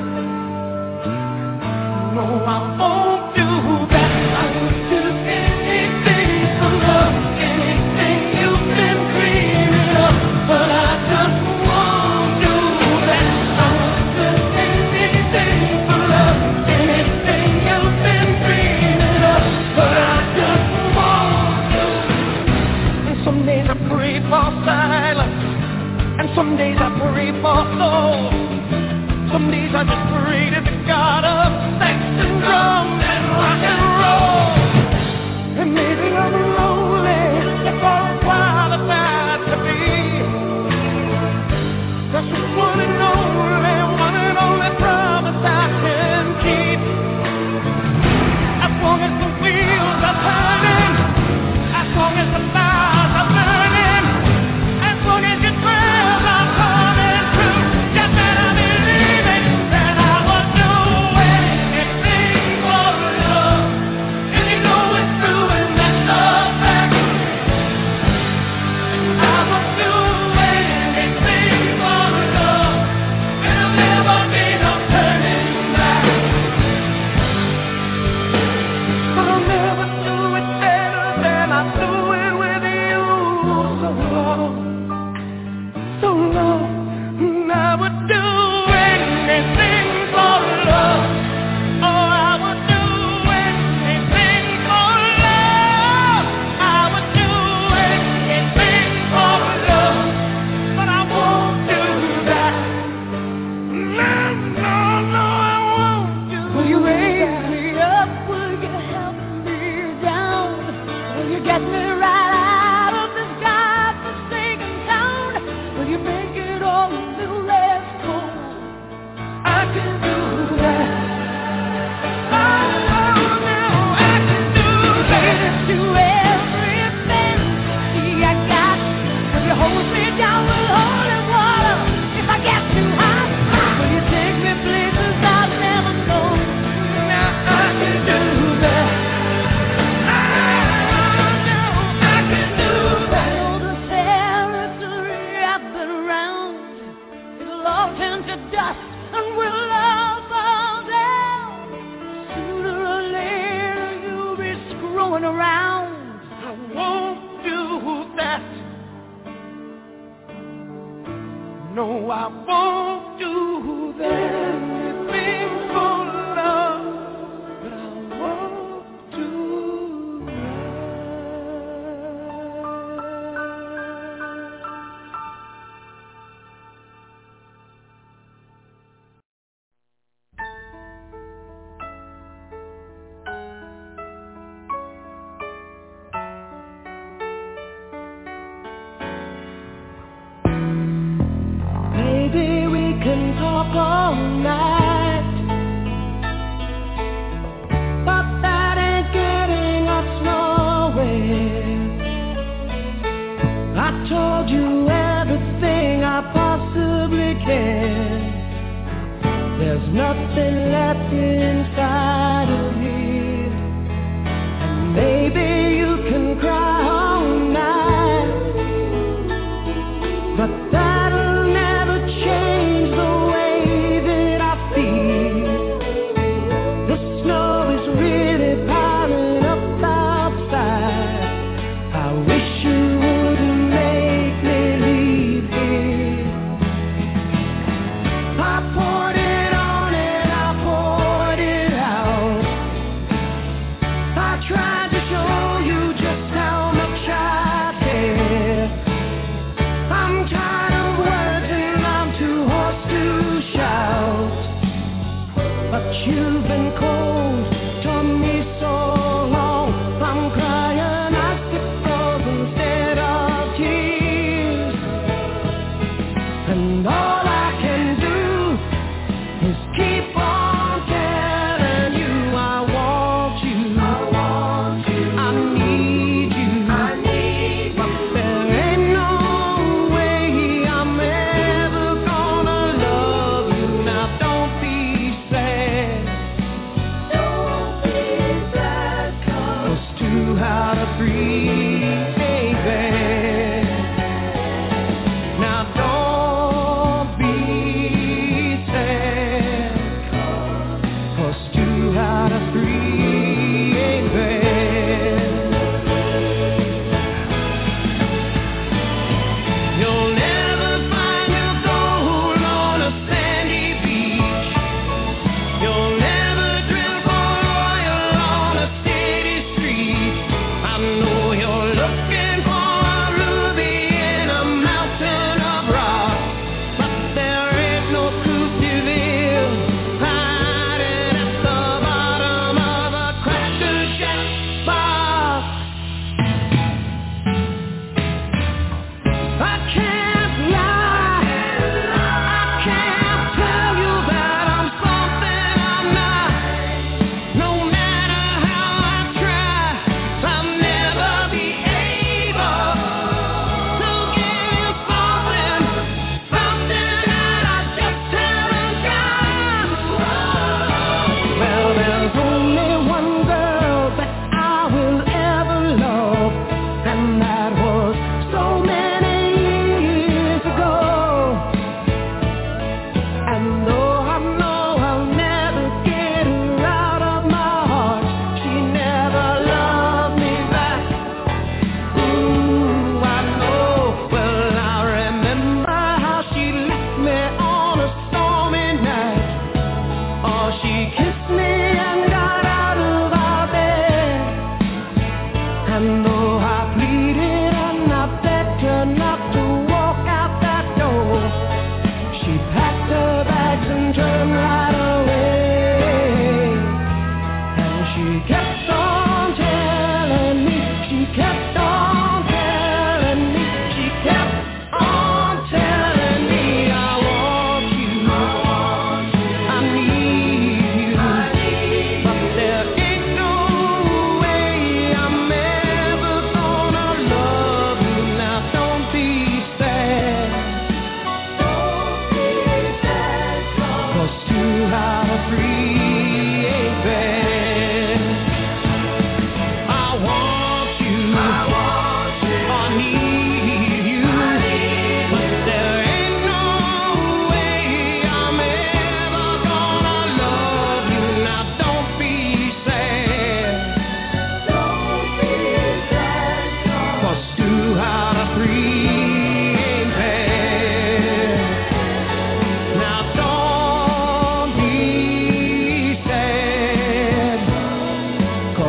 No, I won't do that. I would do anything for love, anything you've been dreaming of, but I just won't do that. I would do anything for love, anything you've been dreaming of, but I just won't do it. And some days I pray for silence, and some days I pray for soul. Some days I just pray to the God of sex and drum and rock and roll. And maybe I'm lonely, and for a while I've had to be. That's just one and only, one and only promise I can keep. As long as the wheels are turning, as long as the fires are burning, as long as your prayers are coming true, just better believe it, that I would do anything for love. And you know it's true, and that's a fact. I would do anything for love, and there'll never be no turning back. But I'll never do it better than I do it with you. So long, so long, and I would do anything for love. Oh, I would do anything for love. I would do anything for love, but I won't do that. No, no, no, I won't do that. Will you raise me up? Will you help me down? Will you get me right out of this godforsaken town? Will you make it all a little less cold? I can do that. Oh, no, I can do that. Do everything. See, I got. Will you hold me down with holy water if I get too hot? Will you take me places I've never known? Now I can do that. Oh, no, I can do that. I know the territory I've been around. It'll all turn to dust and we'll all fall down. Sooner or later you'll be screwing around. I won't do that. No, I won't do that. Anything for love, but I won't do Maybe we can talk all night, but that ain't getting us nowhere.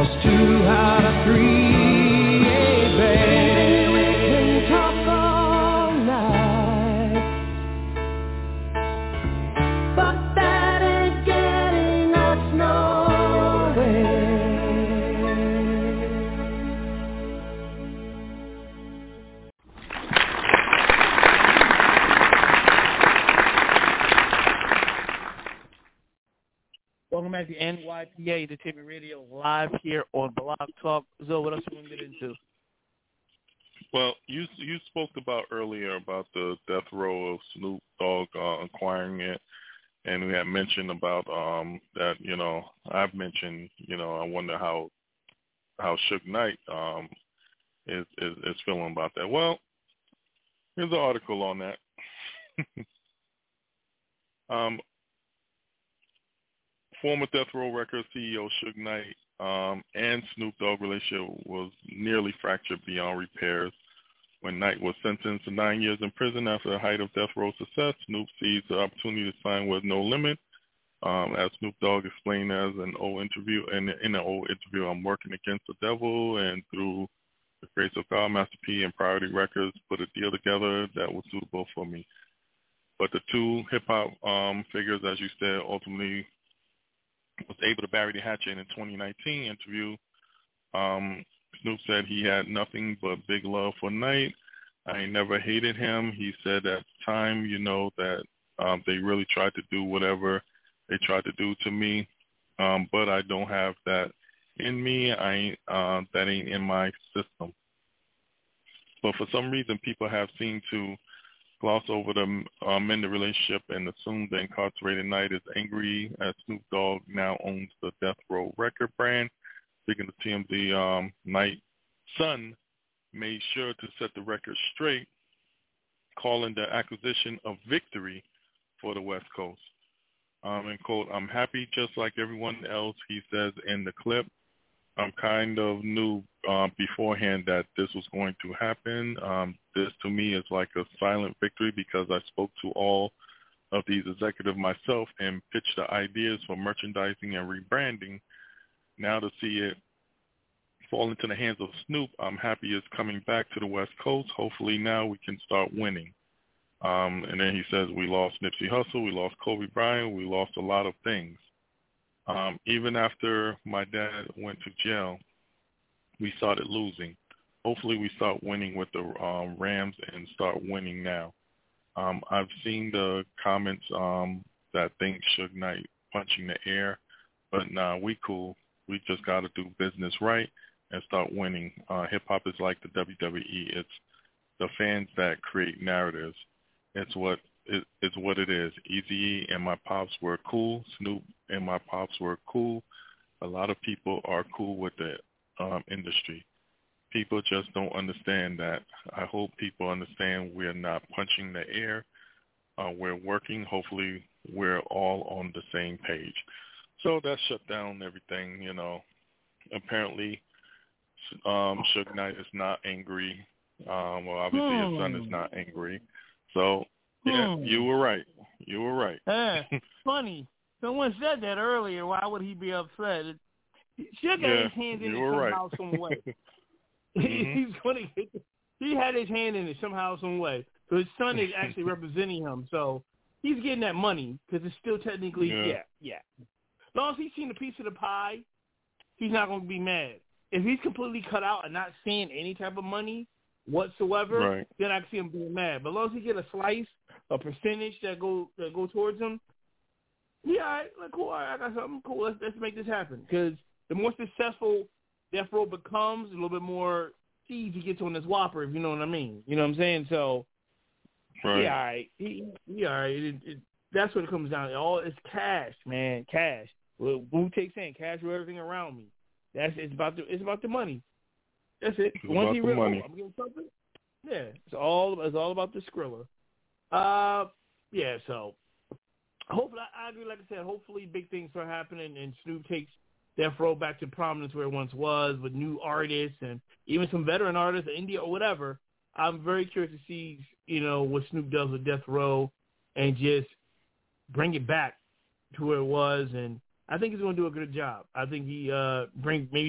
Cause two out of three ain't bad. We can talk all night, but that ain't getting us nowhere. Welcome back to N Y P A, the T V Radio, live here on Blog Talk. Zoe, what else are we going to get into? Well, you you spoke about earlier about the death row of Snoop Dogg uh, acquiring it, and we had mentioned about um, that. You know, I've mentioned. You know, I wonder how how Suge Knight um, is, is is feeling about that. Well, here's an article on that. um. Former Death Row Records C E O Suge Knight um, and Snoop Dogg relationship was nearly fractured beyond repairs when Knight was sentenced to nine years in prison after the height of Death Row success. Snoop seized the opportunity to sign with No Limit. Um, as Snoop Dogg explained as an old interview, in, in an old interview, I'm working against the devil, and through the grace of God, Master P and Priority Records put a deal together that was suitable for me. But the two hip-hop um, figures, as you said, ultimately was able to bury the hatchet in a twenty nineteen interview. Um, Snoop said he had nothing but big love for Knight. I never hated him. He said at the time, you know, that um, they really tried to do whatever they tried to do to me, um, but I don't have that in me. I ain't, uh, that ain't in my system. But for some reason, people have seemed to gloss over the um, in the relationship and assume the incarcerated Knight is angry as Snoop Dogg now owns the Death Row record brand. Speaking to T M Z, um, Knight's son made sure to set the record straight, calling the acquisition a victory for the West Coast. Um, and quote, I'm happy just like everyone else, he says in the clip. I'm kind of knew uh, beforehand that this was going to happen. Um, this to me is like a silent victory because I spoke to all of these executives myself and pitched the ideas for merchandising and rebranding. Now to see it fall into the hands of Snoop, I'm happy it's coming back to the West Coast. Hopefully now we can start winning. Um, and then he says we lost Nipsey Hussle, we lost Kobe Bryant, we lost a lot of things. Um, even after my dad went to jail, we started losing. Hopefully we start winning with the um, Rams and start winning now. Um, I've seen the comments um, that think Suge Knight punching the air, but nah, we cool. We just got to do business right and start winning. Uh, hip-hop is like the W W E. It's the fans that create narratives. It's what it, it's what it is. Eazy-E and my pops were cool. Snoop and my pops were cool. A lot of people are cool with the um, industry. People just don't understand that. I hope people understand we're not punching the air. Uh, we're working. Hopefully we're all on the same page. So that shut down everything, you know. Apparently um, Suge Knight is not angry. Um, well, obviously hmm. his son is not angry. So, yeah, hmm. you were right. You were right. Uh, funny. Someone said that earlier. Why would he be upset? Suge yeah, had his hands in it somehow, right. some way. mm-hmm. He's gonna get, he had his hand in it somehow, some way. So his son is actually representing him. So he's getting that money because it's still technically, yeah, yeah. yeah. As long as he's seen a piece of the pie, he's not going to be mad. If he's completely cut out and not seeing any type of money whatsoever, right. then I can see him being mad. But as long as he get a slice, a percentage that go that go towards him, yeah, all right, like, cool, all right, I got something cool. Let's let's make this happen. Because the more successful Death Row becomes, a little bit more cheese he gets on this Whopper, if you know what I mean. You know what I'm saying? So, right. yeah, all right, he, he all right. It, it, that's what it comes down to. All it's cash, man, cash. Wu-Tang saying cash with everything around me. That's it's about the it's about the money. That's it. It's Once about he the really, money. Oh, I'm getting something. Yeah, it's all it's all about the Skrilla. Uh, yeah. So hopefully, I, I agree. Like I said, hopefully big things start happening, and Snoop takes Death Row back to prominence where it once was, with new artists and even some veteran artists, India or whatever. I'm very curious to see, you know, what Snoop does with Death Row, and just bring it back to where it was. And I think he's going to do a good job. I think he uh, bring maybe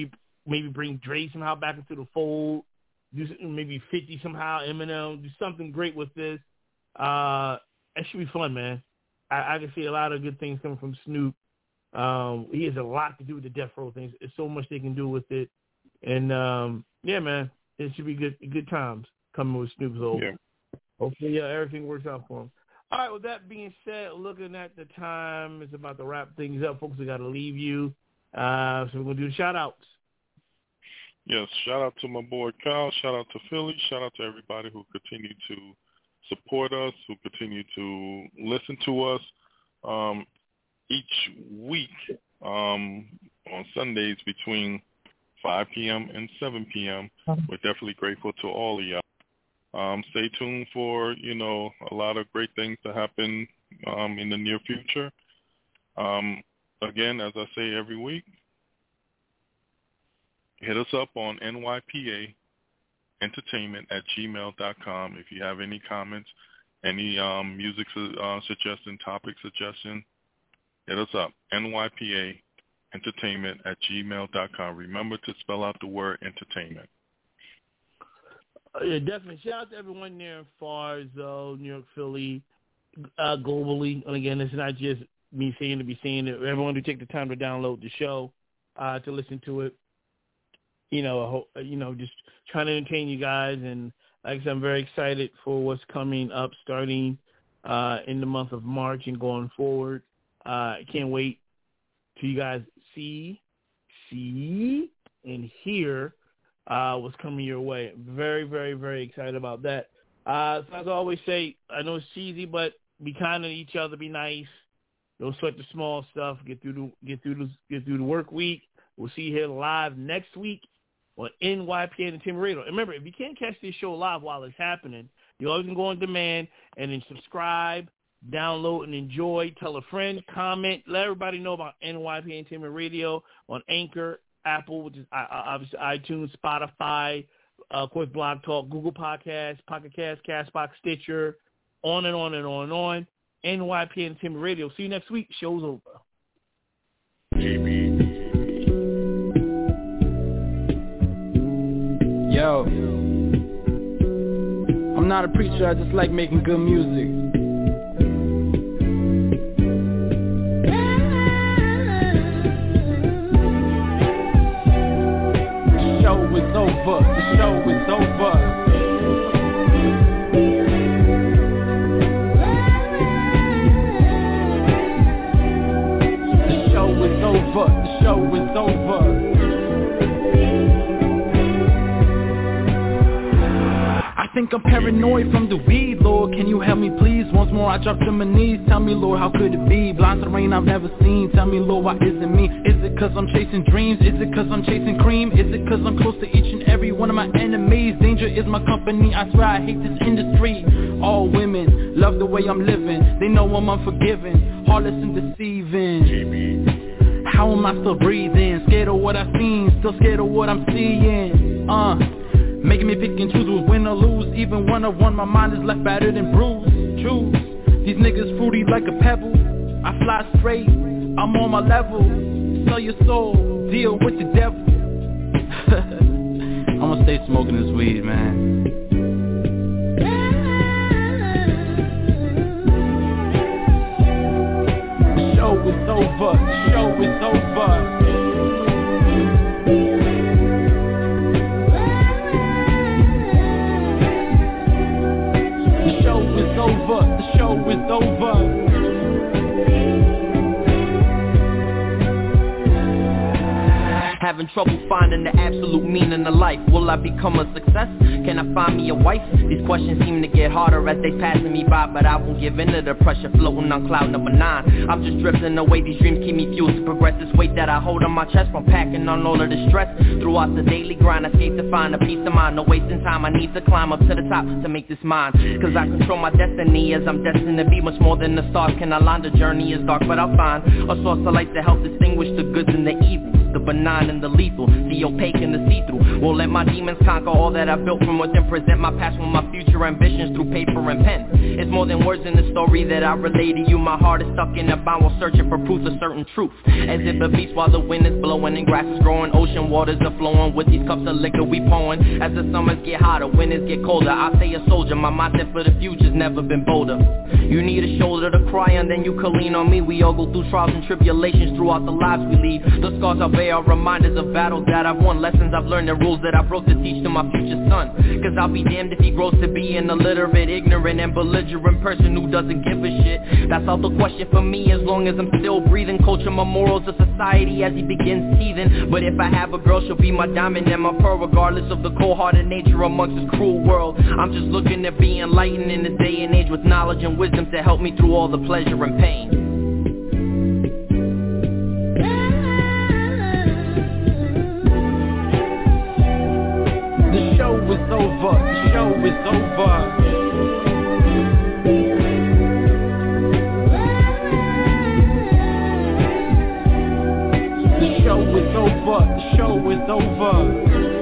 maybe bring Dre somehow back into the fold. Do maybe fifty somehow, Eminem. Do something great with this. Uh, it should be fun, man. I, I can see a lot of good things coming from Snoop. Um, he has a lot to do with the Death Row things. There's so much they can do with it. And, um, yeah, man, it should be good good times coming with Snoop's old. Yeah. Hopefully uh, everything works out for him. All right, with that being said, looking at the time, it's about to wrap things up. Folks, we got to leave you. Uh, so we're going to do the shout-outs. Yes, shout out to my boy Kyle. Shout out to Philly. Shout out to everybody who continue to support us, who continue to listen to us. Um, each week um, on Sundays between five p.m. and seven p.m. We're definitely grateful to all of y'all. Um, stay tuned for, you know, a lot of great things to happen um, in the near future. Um, again, as I say every week, hit us up on N Y P A entertainment at gmail dot com if you have any comments, any um, music su- uh, suggestion, topic suggestion. Hit us up, N Y P A entertainment at gmail dot com. Remember to spell out the word entertainment. Uh, yeah, definitely. Shout out to everyone there in F A R, though, New York, Philly, uh, globally. And again, it's not just me saying to be saying it. Everyone who take the time to download the show, uh, to listen to it. You know, I hope, you know, just trying to entertain you guys. And like I said, I'm very excited for what's coming up starting uh, in the month of March and going forward. I uh, can't wait till you guys see, see, and hear uh, what's coming your way. Very, very, very excited about that. Uh, so as I always say, I know it's cheesy, but be kind to each other, be nice. Don't sweat the small stuff. Get through the get through the get through the work week. We'll see you here live next week on N Y P A Entertainment Radio. And remember, if you can't catch this show live while it's happening, you always can go on demand and then subscribe, download, and enjoy. Tell a friend, comment, let everybody know about N Y P A Entertainment Radio on Anchor, Apple, which is obviously iTunes, Spotify, uh, of course, Blog Talk, Google Podcasts, Pocket Cast, Castbox, Stitcher, on and on and on and on. N Y P A Entertainment Radio. See you next week. Show's over. Yo, I'm not a preacher, I just like making good music. The show is over, the show is over. The show is over, the show is over. I think I'm paranoid from the weed, Lord, can you help me please? Once more I drop to my knees, tell me, Lord, how could it be? Blind to the rain I've never seen, tell me, Lord, why isn't me? Is it cause I'm chasing dreams? Is it cause I'm chasing cream? Is it cause I'm close to each and every one of my enemies? Danger is my company, I swear I hate this industry. All women love the way I'm living, they know I'm unforgiving, heartless and deceiving. How am I still breathing? Scared of what I've seen, still scared of what I'm seeing. Uh Making me pick and choose who's win or lose. Even one of one, my mind is left battered and bruised. Choose, these niggas fruity like a pebble. I fly straight, I'm on my level. Sell your soul, deal with the devil. I'ma stay smoking this weed, man. The show is over, the show is over. Over, the show is over. Having trouble finding the absolute meaning of life. Will I become a success? Can I find me a wife? These questions seem to get harder as they passing me by, but I won't give in to the pressure floating on cloud number nine. I'm just drifting away, these dreams keep me fueled to progress. This weight that I hold on my chest from packing on all of the stress. Throughout the daily grind, I escape to find a peace of mind. No wasting time, I need to climb up to the top to make this mine. Cause I control my destiny as I'm destined to be much more than the stars can align. The journey is dark, but I'll find a source of light to help distinguish the goods and the evils. The benign and the lethal, the opaque and the see-through. Won't let my demons conquer all that I built from within. Present my past with my future ambitions through paper and pen. It's more than words in the story that I relay to you. My heart is stuck in a bind while searching for proof of certain truth. As if a beast while the wind is blowing and grass is growing, ocean waters are flowing with these cups of liquor we pouring. As the summers get hotter, winters get colder, I stay a soldier. My mindset for the future's never been bolder. You need a shoulder to cry on, then you can lean on me. We all go through trials and tribulations throughout the lives we lead. The scars I bear are reminders of battles that I've won, lessons I've learned and rules that I broke to teach to my future son. Cause I'll be damned if he grows to be an illiterate, ignorant and belligerent person who doesn't give a shit. That's out the question for me as long as I'm still breathing. Culture my morals of society as he begins teething. But if I have a girl, she'll be my diamond and my pearl, regardless of the cold-hearted nature amongst this cruel world. I'm just looking to be enlightened in this day and age with knowledge and wisdom to help me through all the pleasure and pain. The show is over, the show is over. The show is over, the show is over.